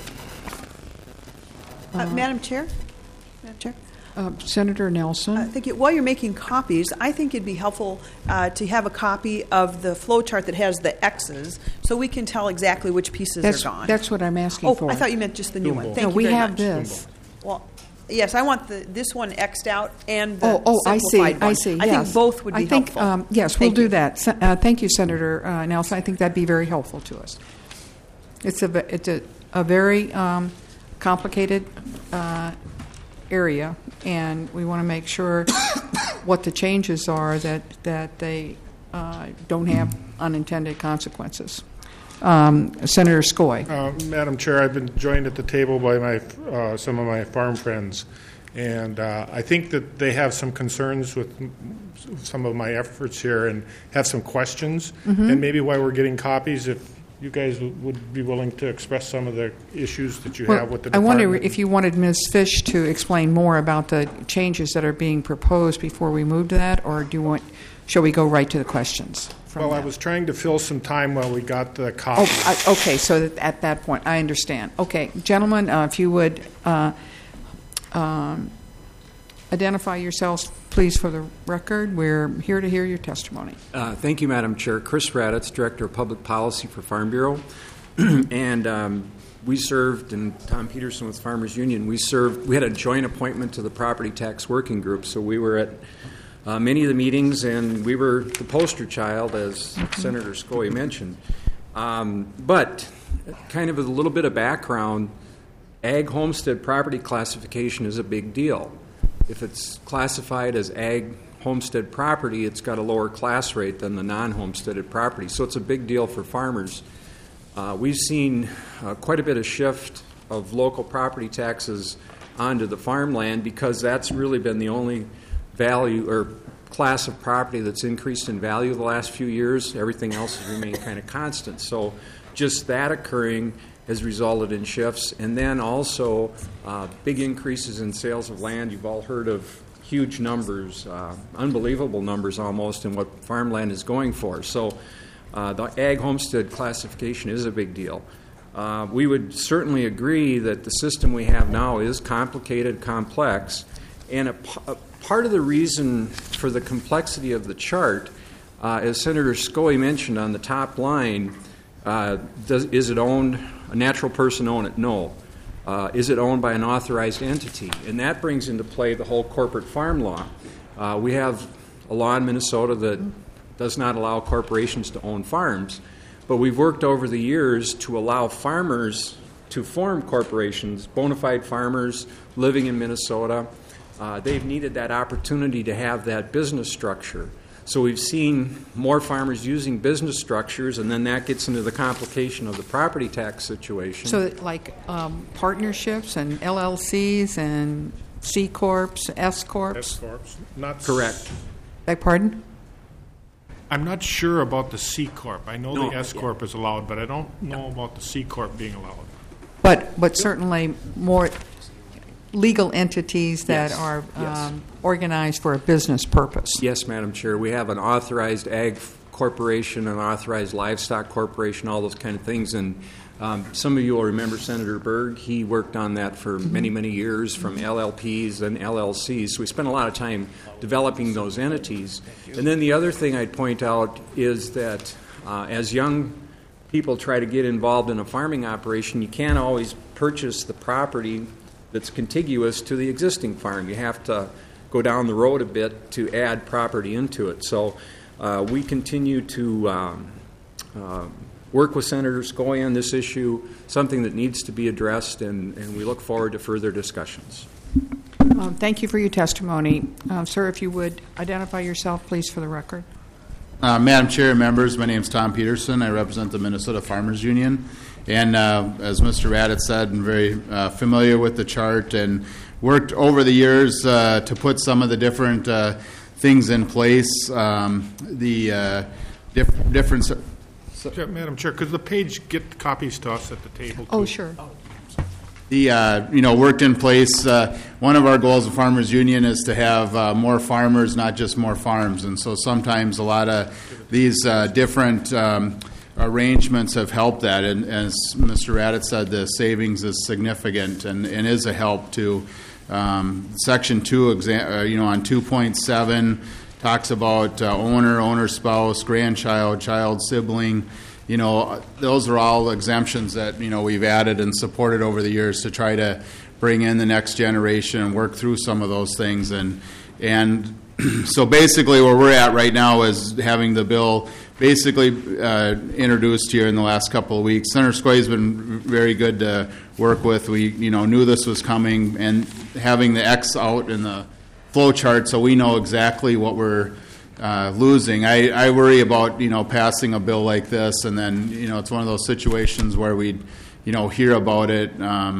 Madam Chair? Madam Chair? Senator Nelson. Thank you. While you're making copies, I think it'd be helpful to have a copy of the flow chart that has the X's, so we can tell exactly which pieces are gone. That's what I'm asking for. Oh, I thought you meant just the new one. Thank no, you we very have much. this. Well, yes, I want this one X'd out and the I see. simplified one. I see. I yes. think both would be helpful. Yes, we'll do that. Thank you, Senator Nelson. I think that'd be very helpful to us. It's a very complicated area, and we want to make sure what the changes are that they don't have unintended consequences. Senator Skoye. Madam Chair, I've been joined at the table by some of my farm friends, And I think that they have some concerns with some of my efforts here and have some questions. Mhm. And maybe while we're getting copies, if you guys would be willing to express some of the issues that you Well, have with the I department. wonder if you wanted Ms. Fish to explain more about the changes that are being proposed before we move to that, or shall we go right to the questions? Well, I was trying to fill some time while we got the copy. Okay, so at that point, I understand. Okay, gentlemen, if you would identify yourselves, please, for the record. We're here to hear your testimony. Thank you, Madam Chair. Chris Raditz, Director of Public Policy for Farm Bureau. And we served, and Tom Peterson with Farmers Union, we had a joint appointment to the Property Tax Working Group, so we were at many of the meetings, and we were the poster child, as Senator Scoy mentioned. But kind of a little bit of background, ag homestead property classification is a big deal. If it's classified as ag homestead property, it's got a lower class rate than the non-homesteaded property. So it's a big deal for farmers. We've seen quite a bit of shift of local property taxes onto the farmland because that's really been the only value or class of property that's increased in value the last few years. Everything else has remained kind of constant. So just that occurring has resulted in shifts. And then also big increases in sales of land. You've all heard of huge numbers, unbelievable numbers almost, in what farmland is going for. So the ag homestead classification is a big deal. We would certainly agree that the system we have now is complicated, complex, and a part of the reason for the complexity of the chart, as Senator Scoy mentioned on the top line, is it owned? A natural person own it? No. Is it owned by an authorized entity? And that brings into play the whole corporate farm law. We have a law in Minnesota that does not allow corporations to own farms, but we've worked over the years to allow farmers to form corporations, bona fide farmers living in Minnesota. They've needed that opportunity to have that business structure. So we've seen more farmers using business structures, and then that gets into the complication of the property tax situation. So like partnerships and LLCs and C Corps, S Corps? S Corps. Not correct. Beg pardon? I'm not sure about the C Corp. I know No, the S Corp is allowed, but I don't know about the C Corp being allowed. But certainly more legal entities that Yes, are yes. organized for a business purpose. Yes, Madam Chair. We have an authorized ag corporation, an authorized livestock corporation, all those kind of things. And some of you will remember Senator Berg. He worked on that for many, many years, from LLPs and LLCs. So we spent a lot of time developing those entities. And then the other thing I'd point out is that as young people try to get involved in a farming operation, you can't always purchase the property that's contiguous to the existing farm. You have to go down the road a bit to add property into it. So we continue to work with Senator Scoy on this issue, something that needs to be addressed, and we look forward to further discussions. Thank you for your testimony. Sir, if you would identify yourself, please, for the record. Madam Chair, members, my name is Tom Peterson. I represent the Minnesota Farmers Union. And as Mr. Raditz said, I'm very familiar with the chart and worked over the years to put some of the different things in place. Different. Madam Chair, could the page get copies to us at the table? Oh, too? sure. Worked in place. One of our goals of Farmers Union is to have more farmers, not just more farms. And so sometimes a lot of these different arrangements have helped that. And as Mr. Raditz said, the savings is significant and is a help to Section 2, on 2.7, talks about owner, spouse, grandchild, child, sibling. Those are all exemptions that, we've added and supported over the years to try to bring in the next generation and work through some of those things. And so basically where we're at right now is having the bill basically introduced here in the last couple of weeks. Senator Scoy has been very good to work with. We, knew this was coming, and having the X out in the flow chart so we know exactly what we're losing. I worry about, passing a bill like this, and then, it's one of those situations where we'd, hear about it,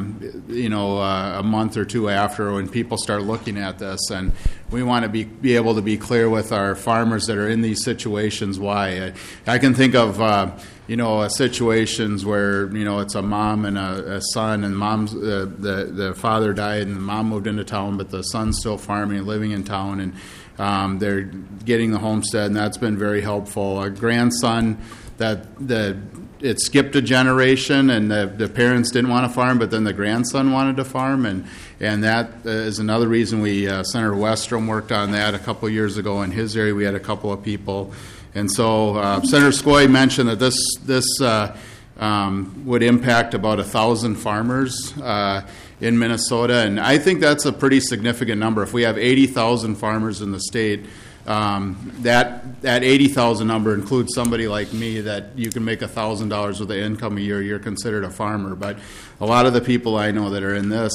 a month or two after when people start looking at this. And we want to be able to be clear with our farmers that are in these situations why. I can think of, situations where, it's a mom and a son, and the father died and the mom moved into town, but the son's still farming and living in town, and they're getting the homestead, and that's been very helpful. A grandson it skipped a generation, and the parents didn't want to farm, but then the grandson wanted to farm, and that is another reason Senator Westrom worked on that a couple years ago in his area. We had a couple of people, and so Senator Skoye mentioned that this would impact about 1,000 farmers in Minnesota, and I think that's a pretty significant number. If we have 80,000 farmers in the state, that 80,000 number includes somebody like me that you can make $1,000 with the income a year, you're considered a farmer. But a lot of the people I know that are in this,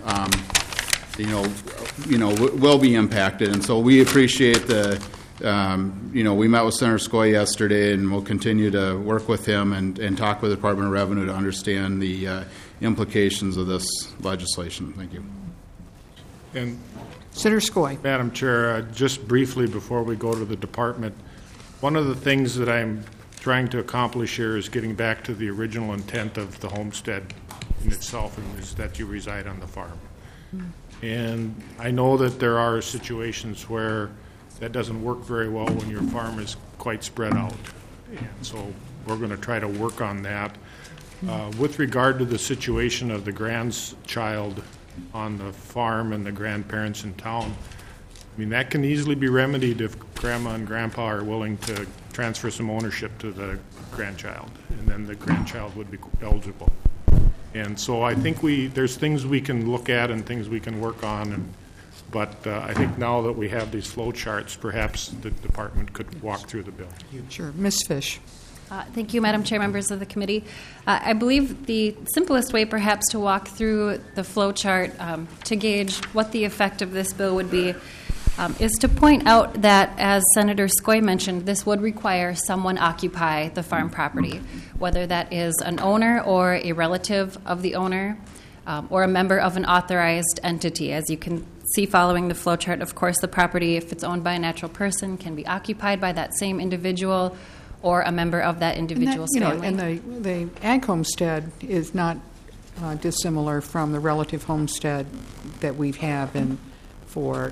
will be impacted. And so we appreciate we met with Senator Skoye yesterday, and we'll continue to work with him and talk with the Department of Revenue to understand the implications of this legislation. Thank you. And Senator Skoye. Madam Chair, just briefly before we go to the department, one of the things that I'm trying to accomplish here is getting back to the original intent of the homestead in itself, and is that you reside on the farm. And I know that there are situations where that doesn't work very well when your farm is quite spread out. And so we're going to try to work on that. With regard to the situation of the grandchild on the farm and the grandparents in town, I mean, that can easily be remedied if grandma and grandpa are willing to transfer some ownership to the grandchild, and then the grandchild would be eligible. And so I think there's things we can look at and things we can work on, but I think now that we have these flow charts, perhaps the department could walk through the bill. Sure. Ms. Fish. Thank you, Madam Chair, members of the committee. I believe the simplest way perhaps to walk through the flow chart to gauge what the effect of this bill would be is to point out that, as Senator Skoye mentioned, this would require someone occupy the farm property, whether that is an owner or a relative of the owner or a member of an authorized entity. As you can see following the flow chart, of course, the property, if it's owned by a natural person, can be occupied by that same individual or a member of that individual's family. And the ag homestead is not dissimilar from the relative homestead that we have for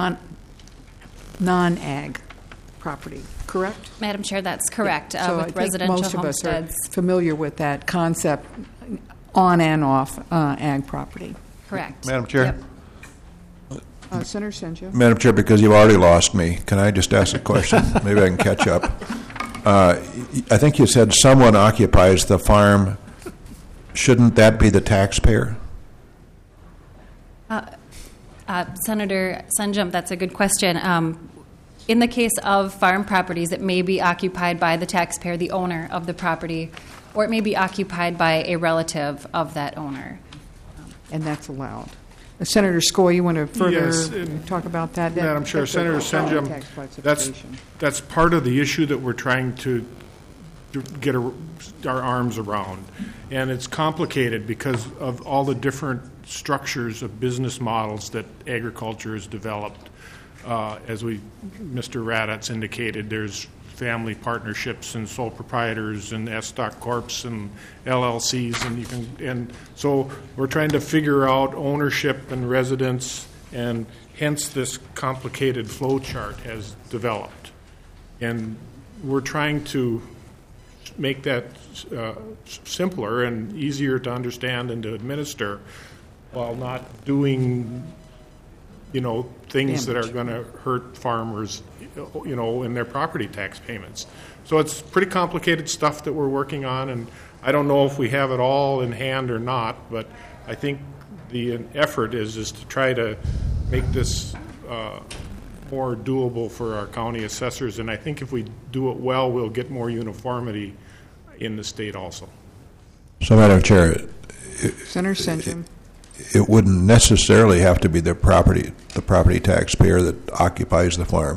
non-ag property, correct? Madam Chair, that's correct. So with I think residential most of homesteads. us are familiar with that concept, on and off ag property. Correct. Madam Chair? Yep. Senator Senja. Madam Chair, because you've already lost me, can I just ask a question? Maybe I can catch up. I think you said someone occupies the farm. Shouldn't that be the taxpayer? Senator Senjum, that's a good question. In the case of farm properties, it may be occupied by the taxpayer, the owner of the property, or it may be occupied by a relative of that owner. And that's allowed. Senator Skoye, you want to further talk about that? Madam Chair, Senator Senjum, that's part of the issue that we're trying to get our arms around. And it's complicated because of all the different structures of business models that agriculture has developed. As Mr. Raddatz indicated, there's family partnerships and sole proprietors and S-Stock Corps and LLCs, and so we're trying to figure out ownership and residence, and hence this complicated flow chart has developed. And we're trying to make that simpler and easier to understand and to administer while not doing things that are going to hurt farmers, in their property tax payments. So it's pretty complicated stuff that we're working on, and I don't know if we have it all in hand or not, but I think the effort is to try to make this more doable for our county assessors, and I think if we do it well, we'll get more uniformity in the state also. So, Madam Chair, Senator Senjum. It wouldn't necessarily have to be the property taxpayer that occupies the farm.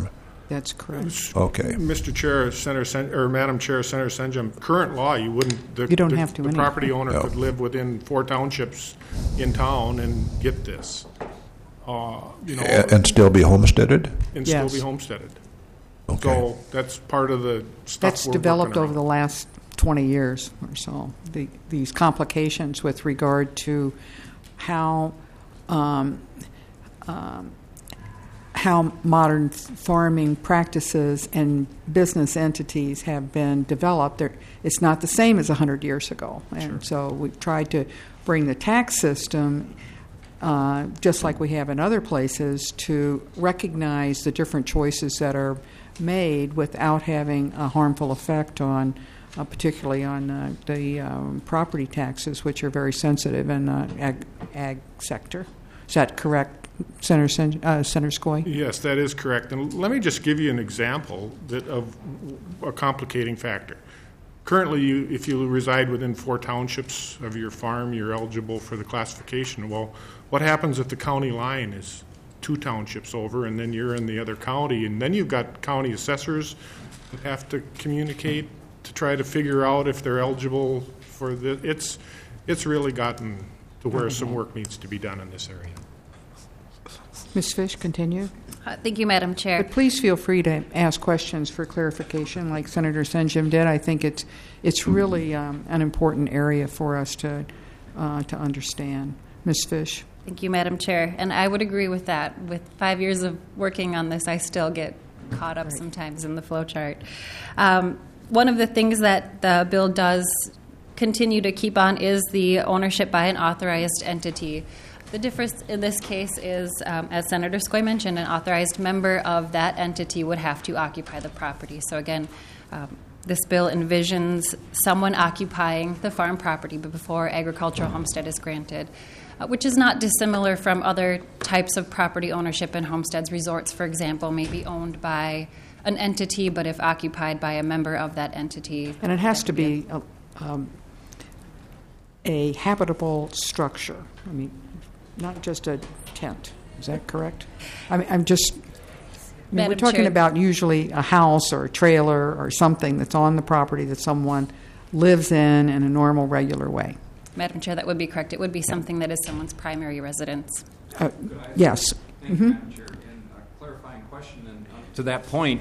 That's correct. Okay. Mr. Chair, or Madam Chair, Senator Senjum, current law, you wouldn't. You don't have to The anyway. property owner No. could live within 4 townships in town and get this. And still be homesteaded? And still Yes. be homesteaded. Okay. So that's part of the stuff That's we're developed working over the last 20 years or so. These complications with regard to how modern farming practices and business entities have been developed. It's not the same as 100 years ago. And so we've tried to bring the tax system, just like we have in other places, to recognize the different choices that are made without having a harmful effect on, particularly on the property taxes, which are very sensitive in the ag sector. Is that correct, Senator Skoye? Yes, that is correct. And let me just give you an example of a complicating factor. Currently, if you reside within 4 townships of your farm, you're eligible for the classification. Well, what happens if the county line is 2 townships over, and then you're in the other county, and then you've got county assessors that have to communicate to try to figure out if they're eligible for this. It's really gotten to where some work needs to be done in this area. Ms. Fish, continue. Thank you, Madam Chair. But please feel free to ask questions for clarification, like Senator Senjum did. I think it's really an important area for us to understand. Ms. Fish. Thank you, Madam Chair. And I would agree with that. With 5 years of working on this, I still get caught up sometimes in the flow chart. One of the things that the bill does continue to keep on is the ownership by an authorized entity. The difference in this case is, as Senator Skoye mentioned, an authorized member of that entity would have to occupy the property. So again, this bill envisions someone occupying the farm property before agricultural homestead is granted, which is not dissimilar from other types of property ownership and homesteads. Resorts, for example, may be owned by an entity, but if occupied by a member of that entity. And it has to be a habitable structure. I mean, not just a tent. Is that correct? I mean, we're talking Chair. about usually a house or a trailer or something that's on the property that someone lives in a normal, regular way. Madam Chair, that would be correct. It would be something that is someone's primary residence. Yes. Thank you, Madam Chair. And a clarifying question then, to that point.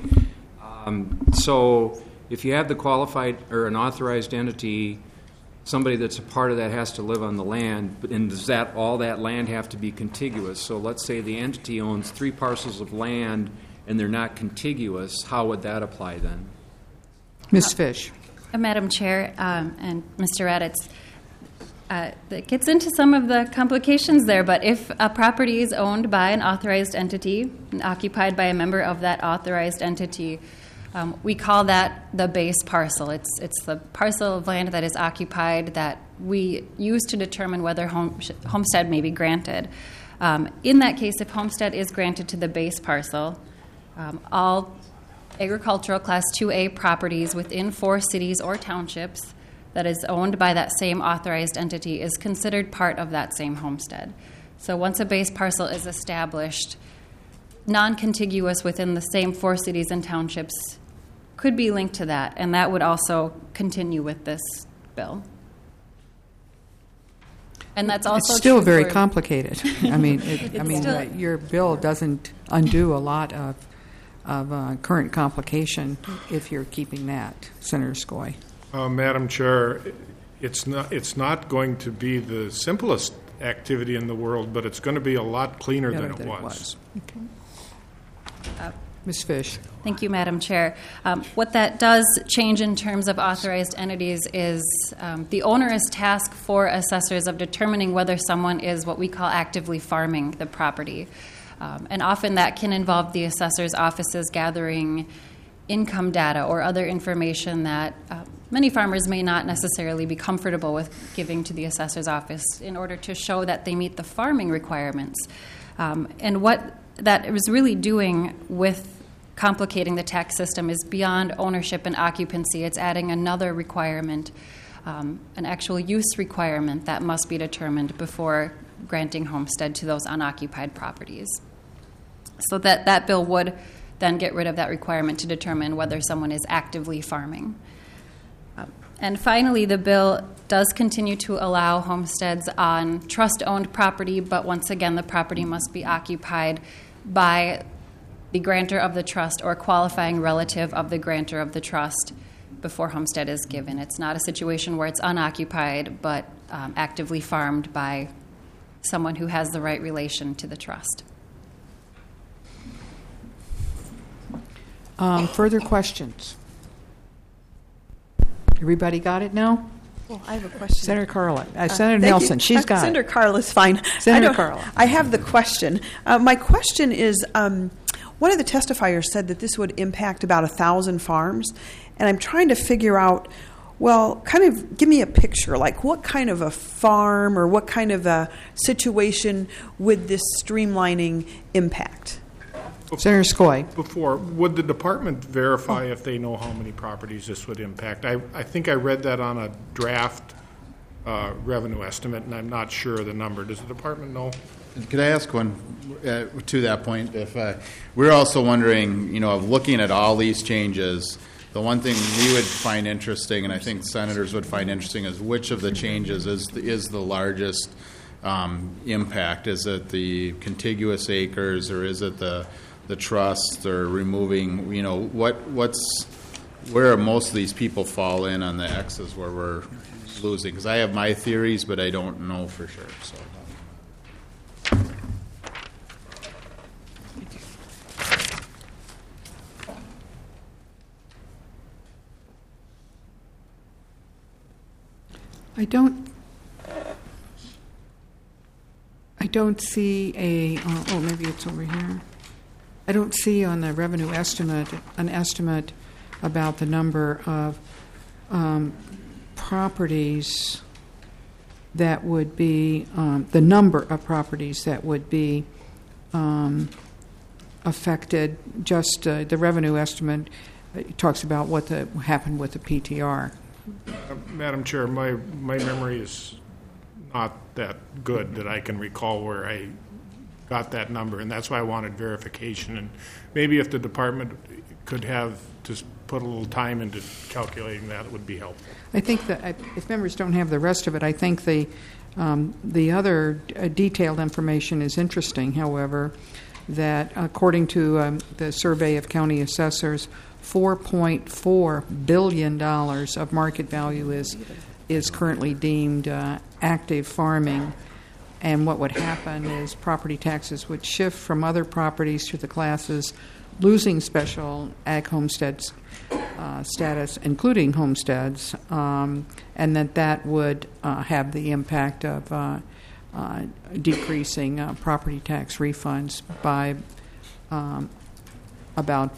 So if you have the qualified or an authorized entity, somebody that's a part of that has to live on the land, and does all that land have to be contiguous? So let's say the entity owns 3 parcels of land and they're not contiguous. How would that apply then? Ms. Fish. Madam Chair and Mr. Raddatz, that gets into some of the complications there, but if a property is owned by an authorized entity and occupied by a member of that authorized entity, we call that the base parcel. It's the parcel of land that is occupied that we use to determine whether homestead may be granted. In that case, if homestead is granted to the base parcel, all agricultural Class 2A properties within 4 cities or townships that is owned by that same authorized entity is considered part of that same homestead. So once a base parcel is established, non-contiguous within the same 4 cities and townships could be linked to that, and that would also continue with this bill. And that's also it's still true very for- complicated. I mean, still- your bill doesn't undo a lot of current complication if you're keeping that, Senator Skoye. Madam Chair, it's not going to be the simplest activity in the world, but it's going to be a lot cleaner than it was. Okay. Ms. Fish. Thank you, Madam Chair. What that does change in terms of authorized entities is the onerous task for assessors of determining whether someone is what we call actively farming the property. And often that can involve the assessor's offices gathering income data or other information that many farmers may not necessarily be comfortable with giving to the assessor's office in order to show that they meet the farming requirements. And what that was really doing with complicating the tax system is beyond ownership and occupancy. It's adding another requirement, an actual use requirement that must be determined before granting homestead to those unoccupied properties. So that bill would then get rid of that requirement to determine whether someone is actively farming. And finally, the bill does continue to allow homesteads on trust-owned property, but once again, the property must be occupied by the grantor of the trust or qualifying relative of the grantor of the trust before homestead is given. It's not a situation where it's unoccupied, but actively farmed by someone who has the right relation to the trust. Further questions? Everybody got it now? Well, I have a question. Senator Carla. Senator thank Nelson, you. she's got Senator it. Carla's fine. Senator Carla. I have the question. My question is, one of the testifiers said that this would impact about 1,000 farms, and I'm trying to figure out, well, kind of give me a picture, like what kind of a farm or what kind of a situation would this streamlining impact? Senator Skoye. Before, would the department verify if they know how many properties this would impact? I think I read that on a draft revenue estimate, and I'm not sure of the number. Does the department know? Could I ask one to that point? If we're also wondering, of looking at all these changes, the one thing we would find interesting, and I think senators would find interesting, is which of the changes is the largest impact? Is it the contiguous acres, or is it the trust, or removing? Where most of these people fall in on the X's where we're losing? Because I have my theories, but I don't know for sure. So. I don't see maybe it's over here. I don't see on the revenue estimate an estimate about the number of properties that would be affected. Just the revenue estimate talks about what happened with the PTR. Madam Chair, my memory is not that good that I can recall where I got that number, and that's why I wanted verification. And maybe if the department could have just put a little time into calculating that, it would be helpful. I think that if members don't have the rest of it, I think the other detailed information is interesting. However, that according to the survey of county assessors, $4.4 billion of market value is currently deemed active farming. And what would happen is property taxes would shift from other properties to the classes losing special ag homesteads status, including homesteads, and that would have the impact of decreasing property tax refunds by about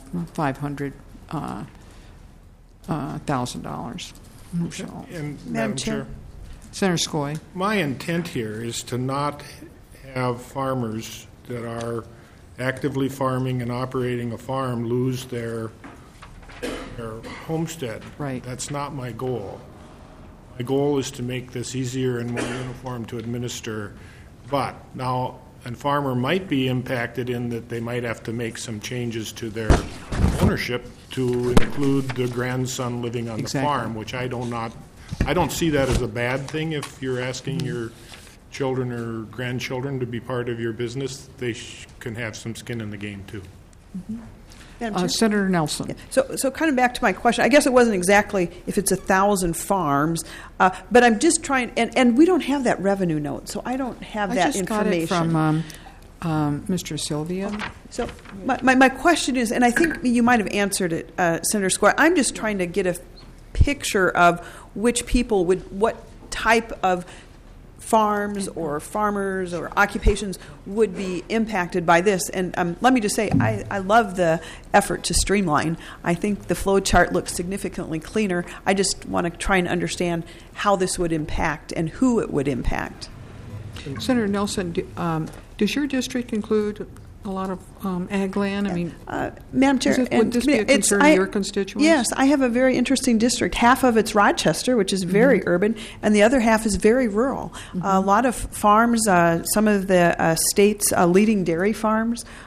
$500,000. And Madam Chair, Senator Skoye. My intent here is to not have farmers that are actively farming and operating a farm lose their homestead. Right. That's not my goal. My goal is to make this easier and more uniform to administer. But now, a farmer might be impacted in that they might have to make some changes to their ownership to include the grandson living on the farm, which I don't see that as a bad thing. If you're asking your children or grandchildren to be part of your business, they can have some skin in the game too. Mm-hmm. Senator Nelson. Yeah. So kind of back to my question. I guess it wasn't exactly if it's 1,000 farms, but I'm just trying, and we don't have that revenue note, so I don't have that information. I just got it from Mr. Sylvia. So my question is, and I think you might have answered it, Senator Skoye, I'm just trying to get a picture of which people what type of farms or farmers or occupations would be impacted by this. And let me just say, I love the effort to streamline. I think the flow chart looks significantly cleaner. I just want to try and understand how this would impact and who it would impact. Senator Nelson, does your district include a lot of ag land? I mean, Madam Chair, would this be a concern to your constituents? Yes, I have a very interesting district. Half of it's Rochester, which is very urban, and the other half is very rural. A lot of farms, some of the state's leading dairy farms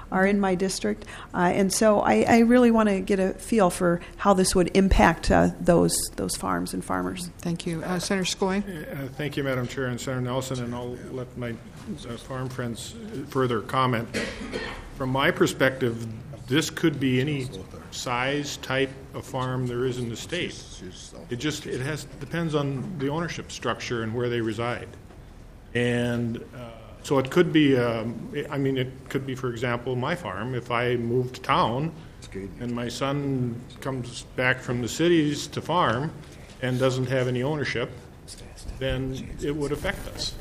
are in my district. And so I really want to get a feel for how this would impact those farms and farmers. Thank you. Senator Skoye? Thank you, Madam Chair, and Senator Nelson, and I'll let my farm friends further comment. From my perspective, this could be any size, type of farm there is in the state. It depends on the ownership structure and where they reside. And so it could be, it could be, for example, my farm. If I moved to town and my son comes back from the cities to farm and doesn't have any ownership, then it would affect us.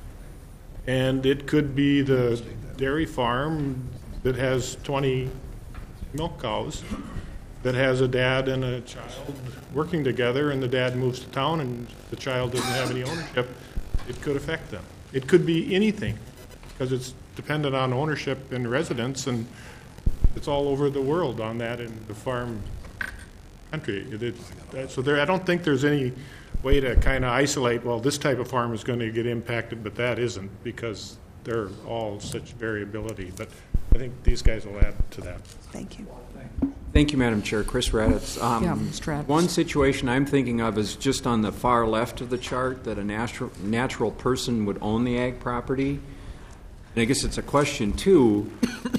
And it could be the dairy farm that has 20 milk cows that has a dad and a child working together, and the dad moves to town and the child doesn't have any ownership. It could affect them. It could be anything because it's dependent on ownership and residence, and it's all over the world on that in the farm country. I don't think there's any way to kind of isolate, well, this type of farm is going to get impacted, but that isn't, because they're all such variability. But I think these guys will add to that. Thank you. Thank you, Madam Chair. Chris Raddatz. Mr. Raddatz. One situation I'm thinking of is just on the far left of the chart, that a natural person would own the ag property. And I guess it's a question, too.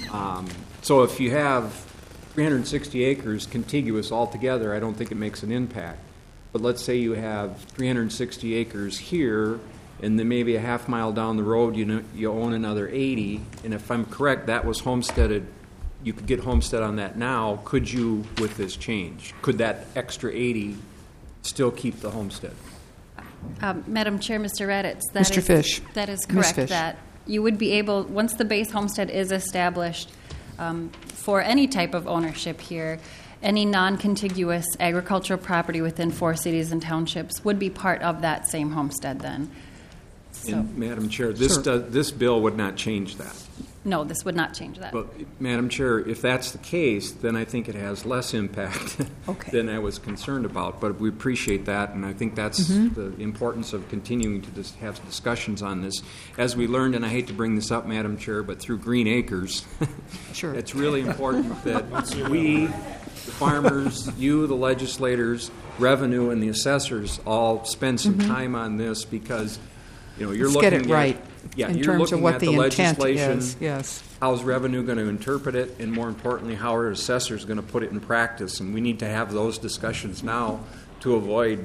So if you have 360 acres contiguous altogether, I don't think it makes an impact. But let's say you have 360 acres here, and then maybe a half mile down the road you own another 80. And if I'm correct, that was homesteaded. You could get homestead on that now. Could you, with this change? Could that extra 80 still keep the homestead? Madam Chair, Mr. Raddatz, Mr. Fish. That is Ms. correct. Fish. That you would be able, once the base homestead is established, for any type of ownership here, any non-contiguous agricultural property within 4 cities and townships would be part of that same homestead then. So, And Madam Chair, this bill would not change that. no, this would not change that. But, Madam Chair, if that's the case, then I think it has less impact than I was concerned about. But we appreciate that, and I think that's the importance of continuing to have discussions on this. As we learned, and I hate to bring this up, Madam Chair, but through Green Acres, Sure. it's really important that we, the farmers, you, the legislators, revenue, and the assessors all spend some time on this, because you're Let's looking get it right in you're terms of looking what at the the intent legislation. is. Yes. How's revenue going to interpret it, and more importantly, how are assessors going to put it in practice? And we need to have those discussions now to avoid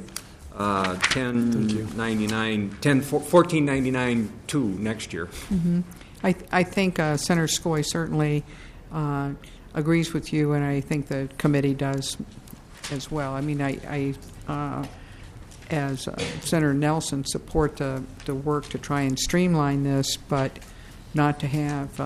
1499-2 next year. I think Senator Skoye certainly agrees with you, and I think the committee does as well. I mean, I as Senator Nelson, support the work to try and streamline this, but not to have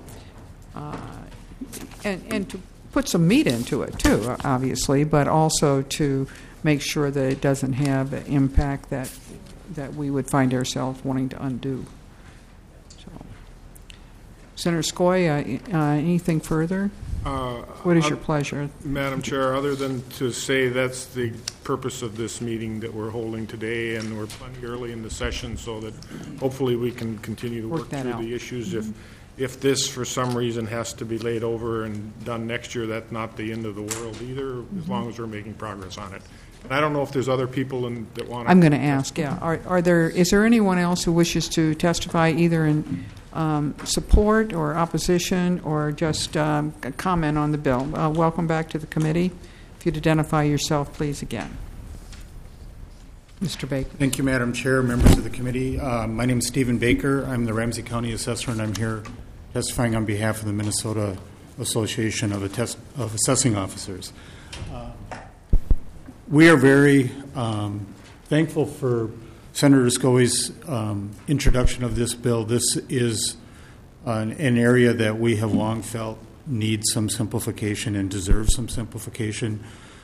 and to put some meat into it too, obviously, but also to make sure that it doesn't have an impact that we would find ourselves wanting to undo. So, Senator Skoye, anything further? What is your pleasure? Madam Chair, other than to say that's the purpose of this meeting that we're holding today, and we're plenty early in the session, so that hopefully we can continue to work through the issues. If this, for some reason, has to be laid over and done next year, that's not the end of the world either, as long as we're making progress on it. And I don't know if there's other people that want to... I'm going to ask, yeah. Is there anyone else who wishes to testify either in support or opposition, or just comment on the bill? Welcome back to the committee. If you'd identify yourself, please, again. Mr. Baker. Thank you, Madam Chair, members of the committee. My name is Stephen Baker. I'm the Ramsey County Assessor, and I'm here testifying on behalf of the Minnesota Association of Assessing Officers. We are very thankful for Senator Skoye's introduction of this bill. This is an area that we have long felt needs some simplification and deserves some simplification.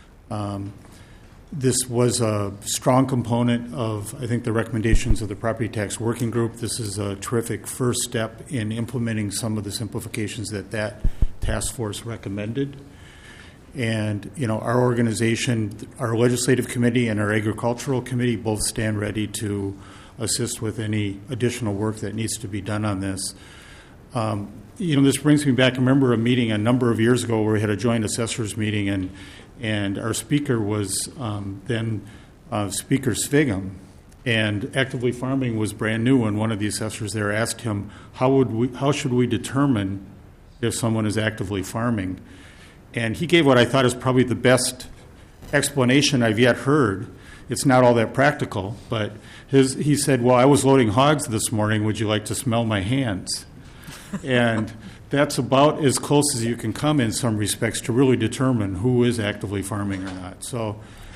This was a strong component of, I think, the recommendations of the Property Tax Working Group. This is a terrific first step in implementing some of the simplifications that task force recommended. And, our organization, our legislative committee and our agricultural committee both stand ready to assist with any additional work that needs to be done on this. This brings me back. I remember a meeting a number of years ago where we had a joint assessors meeting, and our speaker was then Speaker Svigum, and Actively Farming was brand new. And one of the assessors there asked him, "How should we determine if someone is actively farming?" And he gave what I thought is probably the best explanation I've yet heard. It's not all that practical, but he said, "Well, I was loading hogs this morning. Would you like to smell my hands?" And that's about as close as you can come in some respects to really determine who is actively farming or not. So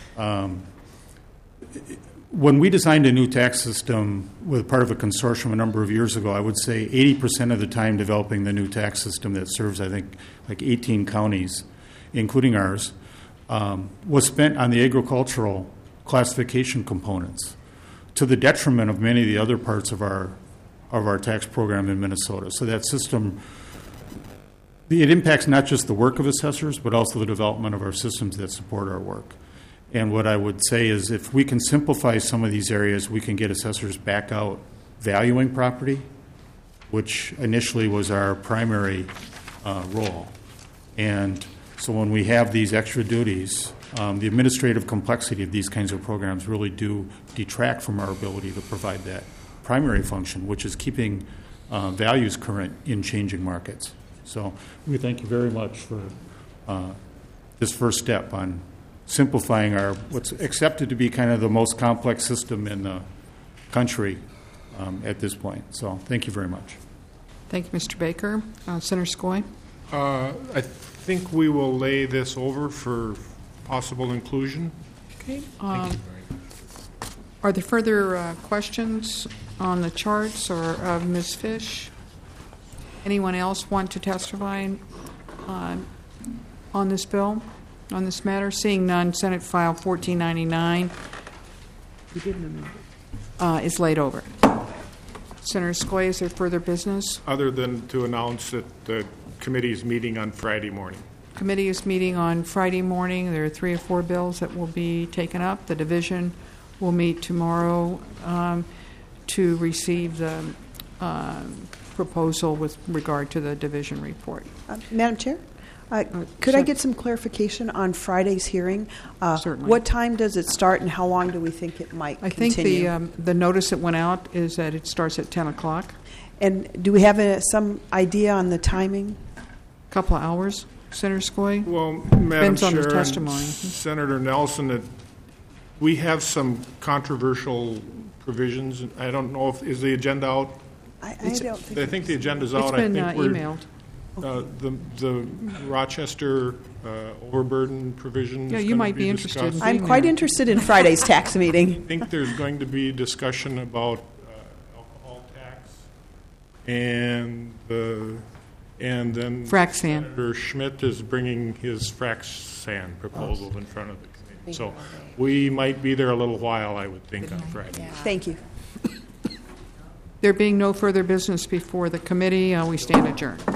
when we designed a new tax system with part of a consortium a number of years ago, I would say 80% of the time developing the new tax system that serves, I think, like 18 counties, including ours, was spent on the agricultural classification components to the detriment of many of the other parts of our tax program in Minnesota. So that system, it impacts not just the work of assessors, but also the development of our systems that support our work. And what I would say is if we can simplify some of these areas, we can get assessors back out valuing property, which initially was our primary role. And so when we have these extra duties, the administrative complexity of these kinds of programs really do detract from our ability to provide that primary function, which is keeping values current in changing markets. So we thank you very much for this first step on simplifying what's accepted to be kind of the most complex system in the country at this point. So thank you very much. Thank you, Mr. Baker. Senator Skoye? I think we will lay this over for possible inclusion. Okay. Are there further questions on the charts or of Ms. Fish? Anyone else want to testify on this bill, on this matter? Seeing none, Senate File 1499 is laid over. Senator Skoye, is there further business? Other than to announce that the committee is meeting on Friday morning. Committee is meeting on Friday morning. There are 3 or 4 bills that will be taken up. The division will meet tomorrow to receive the proposal with regard to the division report. Madam Chair? Could I get some clarification on Friday's hearing? Certainly. What time does it start, and how long do we think it might continue? I think the notice that went out is that it starts at 10 o'clock. And do we have some idea on the timing? A couple of hours, Senator Skoye? Well, Madam Depends on the Chair, testimony. Senator Nelson, we have some controversial provisions. I don't know is the agenda out? I don't think. I think the agenda's out. It's been I think emailed. The Rochester overburden provision. Yeah, is you gonna might be discussed. interested in I'm quite interested in Friday's tax meeting. I think there's going to be discussion about alcohol tax and then frac sand. Senator Schmidt is bringing his frac sand proposal in front of the committee. So we might be there a little while, I would think, on Friday. Thank you. There being no further business before the committee, we stand adjourned.